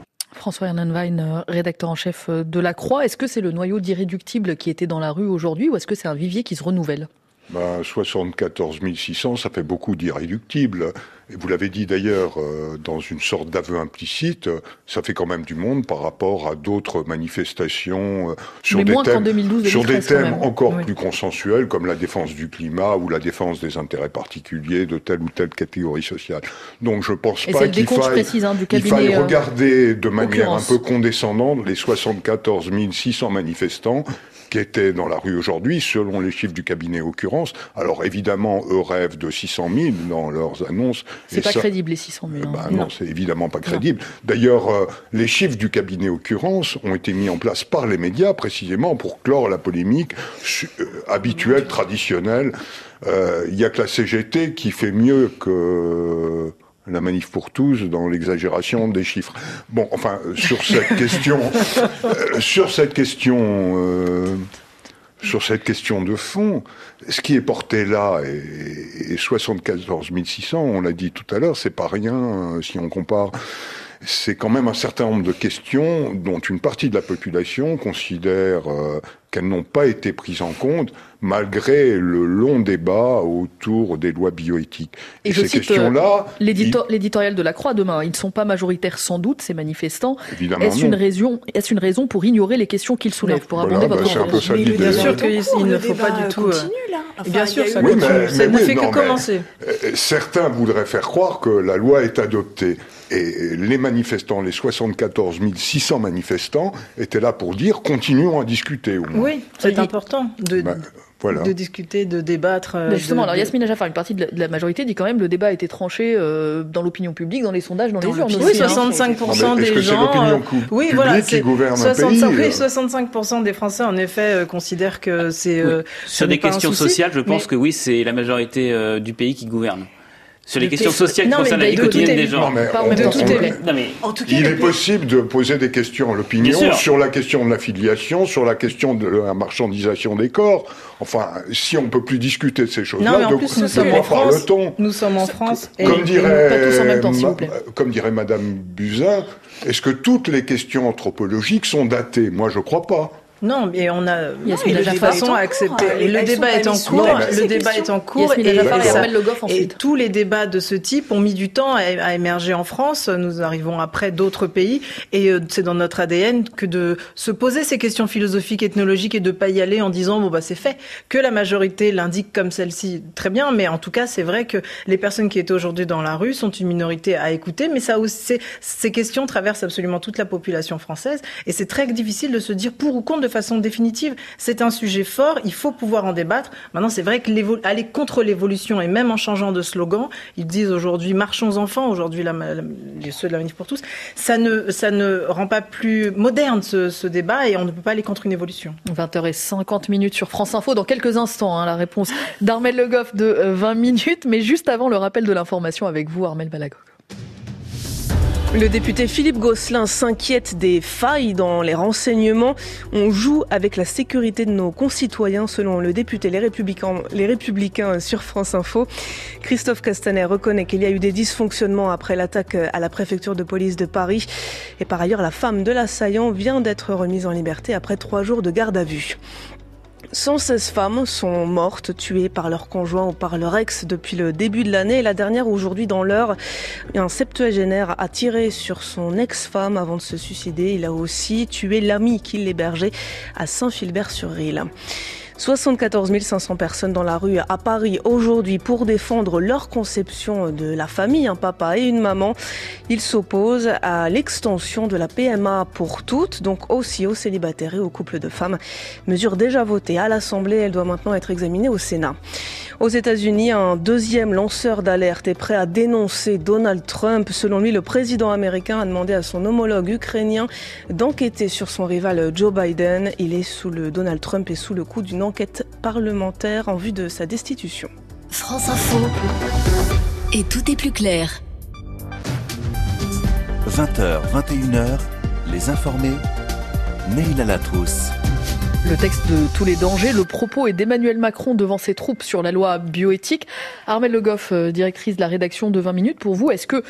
François Hernenwein, rédacteur en chef de La Croix. Est-ce que c'est le noyau d'irréductibles qui était dans la rue aujourd'hui ou est-ce que c'est un vivier qui se renouvelle ? Ben, soixante-quatorze mille six cents, ça fait beaucoup d'irréductibles. Et vous l'avez dit d'ailleurs, euh, dans une sorte d'aveu implicite, euh, ça fait quand même du monde par rapport à d'autres manifestations euh, sur, des thèmes, sur des thèmes encore oui. plus consensuels, comme la défense du climat ou la défense des intérêts particuliers de telle ou telle catégorie sociale. Donc je pense Et pas qu'il faille, précise, hein, du il faille regarder de euh, manière occurrence. un peu condescendante les soixante-quatorze mille six cents manifestants qui étaient dans la rue aujourd'hui, selon les chiffres du cabinet Occurrence. Alors évidemment, eux rêvent de six cent mille dans leurs annonces. C'est pas ça, crédible, les six cent mille. Hein. Bah, non, non c'est évidemment pas crédible. Non. D'ailleurs, euh, les chiffres du cabinet Occurrence ont été mis en place par les médias, précisément pour clore la polémique euh, habituelle, traditionnelle. Il euh, y a que la C G T qui fait mieux que... la manif pour tous dans l'exagération des chiffres. Bon, enfin, euh, sur cette question, euh, sur cette question, euh, sur cette question de fond, ce qui est porté là est, est soixante-quatorze mille six cents. On l'a dit tout à l'heure, c'est pas rien euh, si on compare. C'est quand même un certain nombre de questions dont une partie de la population considère euh, qu'elles n'ont pas été prises en compte malgré le long débat autour des lois bioéthiques. Et, Et ces questions-là... Euh, l'édito- il... L'éditorial de La Croix demain, ils ne sont pas majoritaires sans doute, ces manifestants. Évidemment Est-ce non. une raison, est-ce une raison pour ignorer les questions qu'ils soulèvent, non. pour voilà, abonder bah, votre c'est un peu ça l'idée. Bien sûr qu'il il ne faut pas du tout... Continue, là. Enfin, bien sûr, ça, oui, continue. Mais, ça mais ne oui, fait non, que mais, commencer. Euh, certains voudraient faire croire que la loi est adoptée. Et les manifestants, les soixante-quatorze mille six cents manifestants, étaient là pour dire « continuons à discuter ». Au moins. Oui, c'est important de, bah, voilà. de discuter, de débattre. Mais justement, de, alors Yasmina Jaffar, une partie de la, de la majorité dit quand même que le débat a été tranché euh, dans l'opinion publique, dans les sondages, dans, dans les urnes. Oui, soixante-cinq pour cent non, des est-ce que gens... c'est l'opinion euh, oui, publique voilà, qui gouverne soixante-cinq, un pays oui, soixante-cinq pour cent des Français, en effet, euh, considèrent que c'est... Oui. Euh, Sur des questions sociales, je pense mais... que oui, c'est la majorité euh, du pays qui gouverne. Sur les questions sociales non, qui concernent la vie quotidienne des gens. Non, mais pas on, de on, tout on, non, mais... En tout cas, il est possible de poser des questions à l'opinion sur la question de l'affiliation, sur la question de la marchandisation des corps. Enfin, si on peut plus discuter de ces choses-là, non, mais en de, plus, nous de sommes quoi en faire France, le ton. Nous sommes en France. Et, comme, dirait, et pas tous en même temps, s'il vous plaît. Comme dirait Madame Buzyn, est-ce que toutes les questions anthropologiques sont datées ? Moi, je crois pas. Non, mais on a non, et de façon à accepter. Et le débat est en cours. Le débat est en cours. Et, et, et tous les débats de ce type ont mis du temps à, à émerger en France. Nous arrivons après d'autres pays. Et euh, c'est dans notre A D N que de se poser ces questions philosophiques, ethnologiques et de pas y aller en disant bon bah c'est fait. Que la majorité l'indique comme celle-ci, très bien. Mais en tout cas, c'est vrai que les personnes qui étaient aujourd'hui dans la rue sont une minorité à écouter. Mais ça aussi, ces questions traversent absolument toute la population française. Et c'est très difficile de se dire pour ou contre de façon définitive. C'est un sujet fort, il faut pouvoir en débattre. Maintenant, c'est vrai que aller contre l'évolution, et même en changeant de slogan, ils disent aujourd'hui « marchons enfants », aujourd'hui la, la, ceux de la Manif pour tous, ça ne, ça ne rend pas plus moderne ce, ce débat et on ne peut pas aller contre une évolution. vingt heures cinquante minutes sur France Info, dans quelques instants, hein, la réponse d'Armel Le Goff de vingt minutes, mais juste avant le rappel de l'information avec vous, Armel Balagoc. Le député Philippe Gosselin s'inquiète des failles dans les renseignements. On joue avec la sécurité de nos concitoyens, selon le député Les Républicains, les Républicains sur France Info. Christophe Castaner reconnaît qu'il y a eu des dysfonctionnements après l'attaque à la préfecture de police de Paris. Et par ailleurs, la femme de l'assaillant vient d'être remise en liberté après trois jours de garde à vue. cent seize femmes sont mortes, tuées par leur conjoint ou par leur ex depuis le début de l'année. La dernière, aujourd'hui, dans l'Eure, un septuagénaire a tiré sur son ex-femme avant de se suicider. Il a aussi tué l'ami qui l'hébergeait à Saint-Philbert-sur-Risle. soixante-quatorze mille cinq cents personnes dans la rue à Paris aujourd'hui pour défendre leur conception de la famille, un papa et une maman. Ils s'opposent à l'extension de la P M A pour toutes, donc aussi aux célibataires et aux couples de femmes. Mesure déjà votée à l'Assemblée, elle doit maintenant être examinée au Sénat. Aux États-Unis, un deuxième lanceur d'alerte est prêt à dénoncer Donald Trump. Selon lui, le président américain a demandé à son homologue ukrainien d'enquêter sur son rival Joe Biden. Il est sous le Donald Trump est sous le coup d'une enquête parlementaire en vue de sa destitution. France Info. Et tout est plus clair. vingt heures, vingt et une heures, les informés, Neila Latrousse. Le texte de tous les dangers, le propos est d'Emmanuel Macron devant ses troupes sur la loi bioéthique. Armel Le Goff, directrice de la rédaction de vingt minutes, pour vous, est-ce que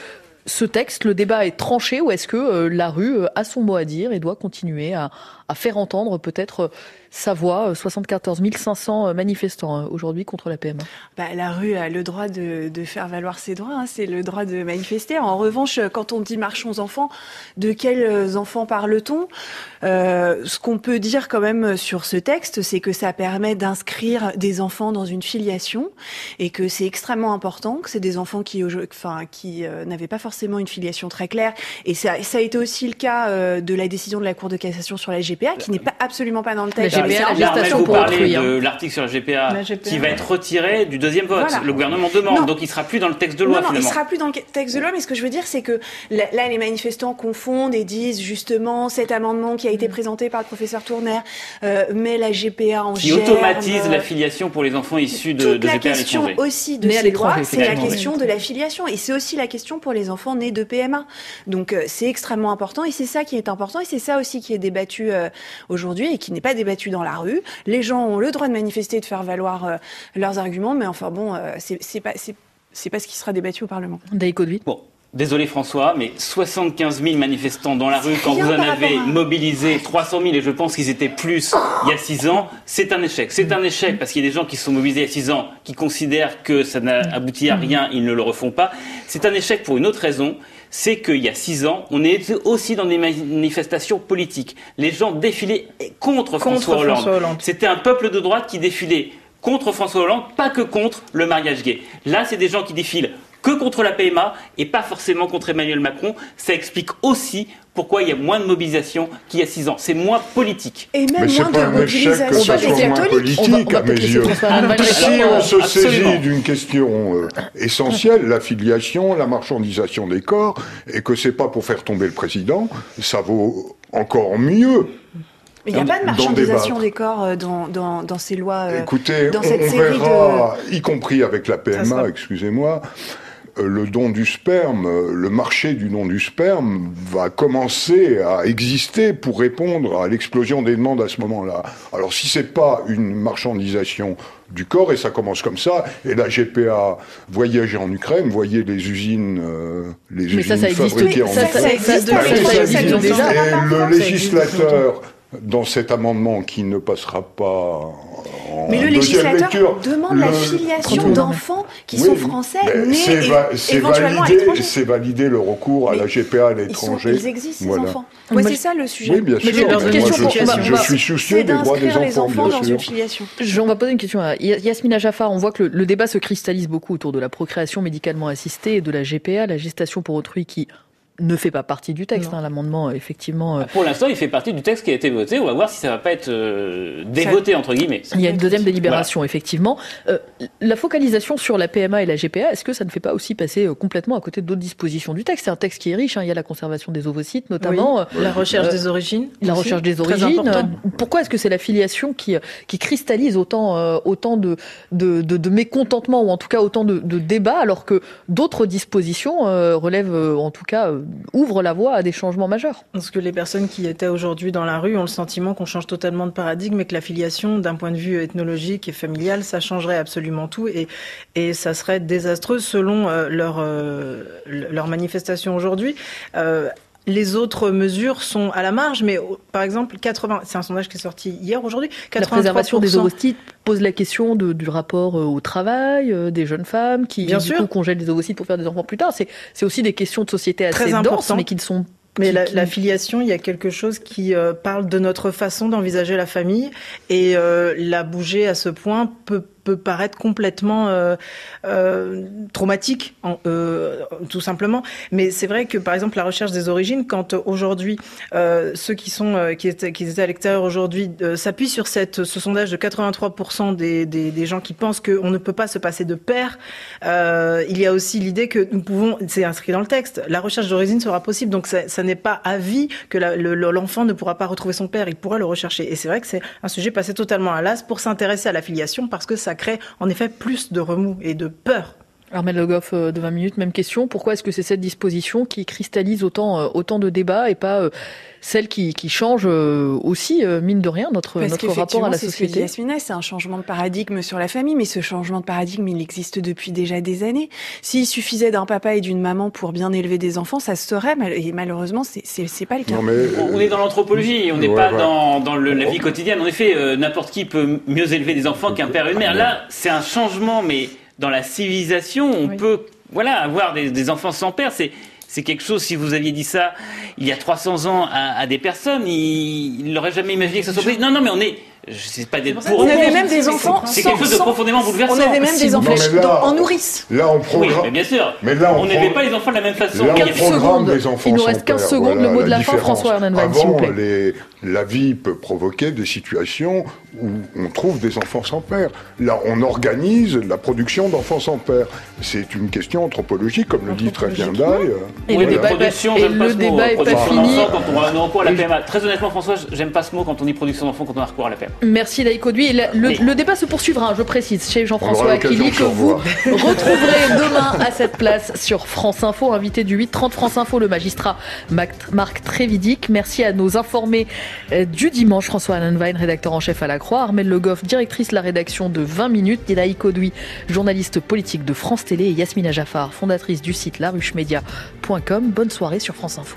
ce texte, le débat est tranché ou est-ce que euh, la rue euh, a son mot à dire et doit continuer à, à faire entendre peut-être euh, sa voix, soixante-quatorze mille cinq cents manifestants aujourd'hui contre la P M A. Bah, la rue a le droit de, de faire valoir ses droits, hein, c'est le droit de manifester. En revanche, quand on dit marchons enfants, de quels enfants parle-t-on ? euh, Ce qu'on peut dire quand même sur ce texte, c'est que ça permet d'inscrire des enfants dans une filiation et que c'est extrêmement important, que c'est des enfants qui, enfin, qui euh, n'avaient pas forcément une filiation très claire. Et ça, ça a été aussi le cas euh, de la décision de la Cour de cassation sur la G P A, qui n'est pas absolument pas dans le texte. La G P A, la gestation pour autrui. De l'article sur la G P A, la G P A qui va être retiré du deuxième vote. Voilà. Le gouvernement demande, non. donc il sera plus dans le texte de loi. Non, non, finalement. il sera plus dans le texte de loi. Mais ce que je veux dire, c'est que là, les manifestants confondent et disent justement cet amendement qui a été présenté par le professeur Tournaire euh, met la G P A en qui germe. Qui automatise euh, la filiation pour les enfants issus de, de G P A à l'étranger. La question aussi de ces lois, c'est la question de la filiation et c'est aussi la question pour les enfants nés de P M A. Donc euh, c'est extrêmement important et c'est ça qui est important et c'est ça aussi qui est débattu euh, aujourd'hui et qui n'est pas débattu dans la rue. Les gens ont le droit de manifester et de faire valoir euh, leurs arguments, mais enfin bon, euh, c'est, c'est pas c'est, c'est pas ce qui sera débattu au Parlement. Bon. Désolé François, mais soixante-quinze mille manifestants dans la rue quand vous en avez à... mobilisé trois cent mille et je pense qu'ils étaient plus il y a six ans, c'est un échec. C'est un échec parce qu'il y a des gens qui se sont mobilisés il y a six ans qui considèrent que ça n'a abouti à rien, ils ne le refont pas. C'est un échec pour une autre raison, c'est qu'il y a six ans, on est aussi dans des manifestations politiques. Les gens défilaient contre, contre François, Hollande. François Hollande. C'était un peuple de droite qui défilait contre François Hollande, pas que contre le mariage gay. Là, c'est des gens qui défilent que contre la P M A et pas forcément contre Emmanuel Macron. Ça explique aussi pourquoi il y a moins de mobilisation qu'il y a six ans. C'est moins politique. Et même Mais c'est moins pas de un échec que ça soit moins politique, à mes yeux. Si on se saisit d'une question euh, essentielle, la filiation, la marchandisation des corps, et que c'est pas pour faire tomber le président, ça vaut encore mieux. Mais il n'y a pas de marchandisation des corps dans, dans, dans ces lois. Écoutez, dans on, cette on série verra, de... y compris avec la P M A, sera... excusez-moi, le don du sperme, le marché du don du sperme va commencer à exister pour répondre à l'explosion des demandes à ce moment-là. Alors si c'est pas une marchandisation du corps, et ça commence comme ça, et la G P A voyageait en Ukraine, voyez les usines, euh, les Mais usines ça, ça fabriquées en Ukraine. Ça, ça existe, ça, ça, ça existe existe déjà. Et le législateur, dans cet amendement qui ne passera pas en Mais le deuxième législateur lecture, demande le... la filiation d'enfants qui oui, sont français, nés c'est va, c'est éventuellement validé, à l'étranger. C'est validé le recours à la G P A à l'étranger. Ils, sont, ils existent, ces voilà. enfants. Ouais, c'est ça le sujet. Oui, bien sûr. Mais moi, je, pour, je, je suis soucieux des droits des enfants, les enfants bien dans sûr. une filiation. Je, on va poser une question à Yasmina Jaffar. On voit que le, le débat se cristallise beaucoup autour de la procréation médicalement assistée et de la G P A, la gestation pour autrui, qui ne fait pas partie du texte, hein, l'amendement, effectivement. Euh... Pour l'instant, il fait partie du texte qui a été voté. On va voir si ça va pas être euh, dévoté, ça... entre guillemets. Il y a une deuxième délibération, voilà. Effectivement. Euh, la focalisation sur la P M A et la G P A, est-ce que ça ne fait pas aussi passer complètement à côté d'autres dispositions du texte ? C'est un texte qui est riche, hein. Il y a la conservation des ovocytes, notamment. Oui. La recherche euh, des origines. La aussi, recherche des origines. Pourquoi est-ce que c'est la filiation qui, qui cristallise autant, euh, autant de, de, de, de mécontentement, ou en tout cas autant de, de débats, alors que d'autres dispositions euh, relèvent, euh, en tout cas, euh, ouvrent la voie à des changements majeurs. Parce que les personnes qui étaient aujourd'hui dans la rue ont le sentiment qu'on change totalement de paradigme et que la filiation, d'un point de vue ethnologique et familial, ça changerait absolument tout et, et ça serait désastreux selon euh, leur, euh, leur manifestation aujourd'hui. Euh, Les autres mesures sont à la marge, mais par exemple, quatre-vingts, c'est un sondage qui est sorti hier, aujourd'hui, la préservation des ovocytes pose la question de, du rapport au travail, euh, des jeunes femmes qui, Bien du sûr. coup, congèlent des ovocytes pour faire des enfants plus tard. C'est, c'est aussi des questions de société assez denses, mais qui ne sont Mais qui, la, qui... la filiation, il y a quelque chose qui euh, parle de notre façon d'envisager la famille, et euh, la bouger à ce point peut peut paraître complètement euh, euh, traumatique, en, euh, tout simplement. Mais c'est vrai que, par exemple, la recherche des origines, quand euh, aujourd'hui, euh, ceux qui sont euh, qui, étaient, qui étaient à l'extérieur aujourd'hui euh, s'appuient sur cette, ce sondage de quatre-vingt-trois pour cent des, des, des gens qui pensent qu'on ne peut pas se passer de père, euh, il y a aussi l'idée que nous pouvons, c'est inscrit dans le texte, la recherche d'origine sera possible. Donc ça, ça n'est pas à vie que la, le, l'enfant ne pourra pas retrouver son père, il pourra le rechercher. Et c'est vrai que c'est un sujet passé totalement à l'as pour s'intéresser à la filiation, parce que ça crée en effet plus de remous et de peur. Armelle Le Goff de vingt minutes, même question. Pourquoi est-ce que c'est cette disposition qui cristallise autant, autant de débats et pas celle qui, qui change aussi, mine de rien, notre, notre rapport à la société? C'est ce que dit Yasmina, c'est un changement de paradigme sur la famille, mais ce changement de paradigme, il existe depuis déjà des années. S'il suffisait d'un papa et d'une maman pour bien élever des enfants, ça se saurait, et malheureusement, c'est, c'est, c'est pas le cas. Non, mais... On est dans l'anthropologie, on n'est ouais, pas ouais. dans, dans le, la vie quotidienne. En effet, euh, n'importe qui peut mieux élever des enfants qu'un père et une mère. Là, c'est un changement, mais dans la civilisation, on oui. peut voilà, avoir des, des enfants sans père. C'est, c'est quelque chose, si vous aviez dit ça il y a trois cents ans à, à des personnes, ils n'auraient jamais imaginé que ça soit possible. Non, non, mais on est... Je sais pas d'être pour. On avait même des enfants. C'est quelque chose de profondément bouleversant. On avait même des enfants là, en nourrice. Là, on programme. Oui, mais bien sûr. Mais là, on, on n'élevait pas les enfants de la même façon. Là, on programme les enfants. Il nous reste quinze secondes. Voilà, le mot de la, la fin, François Hernandez, s'il vous plaît. Les, la vie peut provoquer des situations où on trouve des enfants sans père. Là, on organise la production d'enfants sans père. C'est une question anthropologique, comme le dit très bien Daï. Et le débat n'est pas fini. Quand on a recours à la P M A. Très honnêtement, François, j'aime pas ce mot quand on dit production d'enfants, quand on a recours à la P M A. Merci Daïko. Le, le, le débat se poursuivra, je précise, chez Jean-François Aquili, que vous retrouverez demain à cette place sur France Info. Invité du huit trente France Info, le magistrat Marc Trévidic. Merci à nos informés du dimanche, François Allenwein, rédacteur en chef à La Croix, Armelle Le Goff, directrice de la rédaction de vingt minutes, Daïko Douy, journaliste politique de France Télé, et Yasmina Jaffar, fondatrice du site laruchemedia point com. Bonne soirée sur France Info.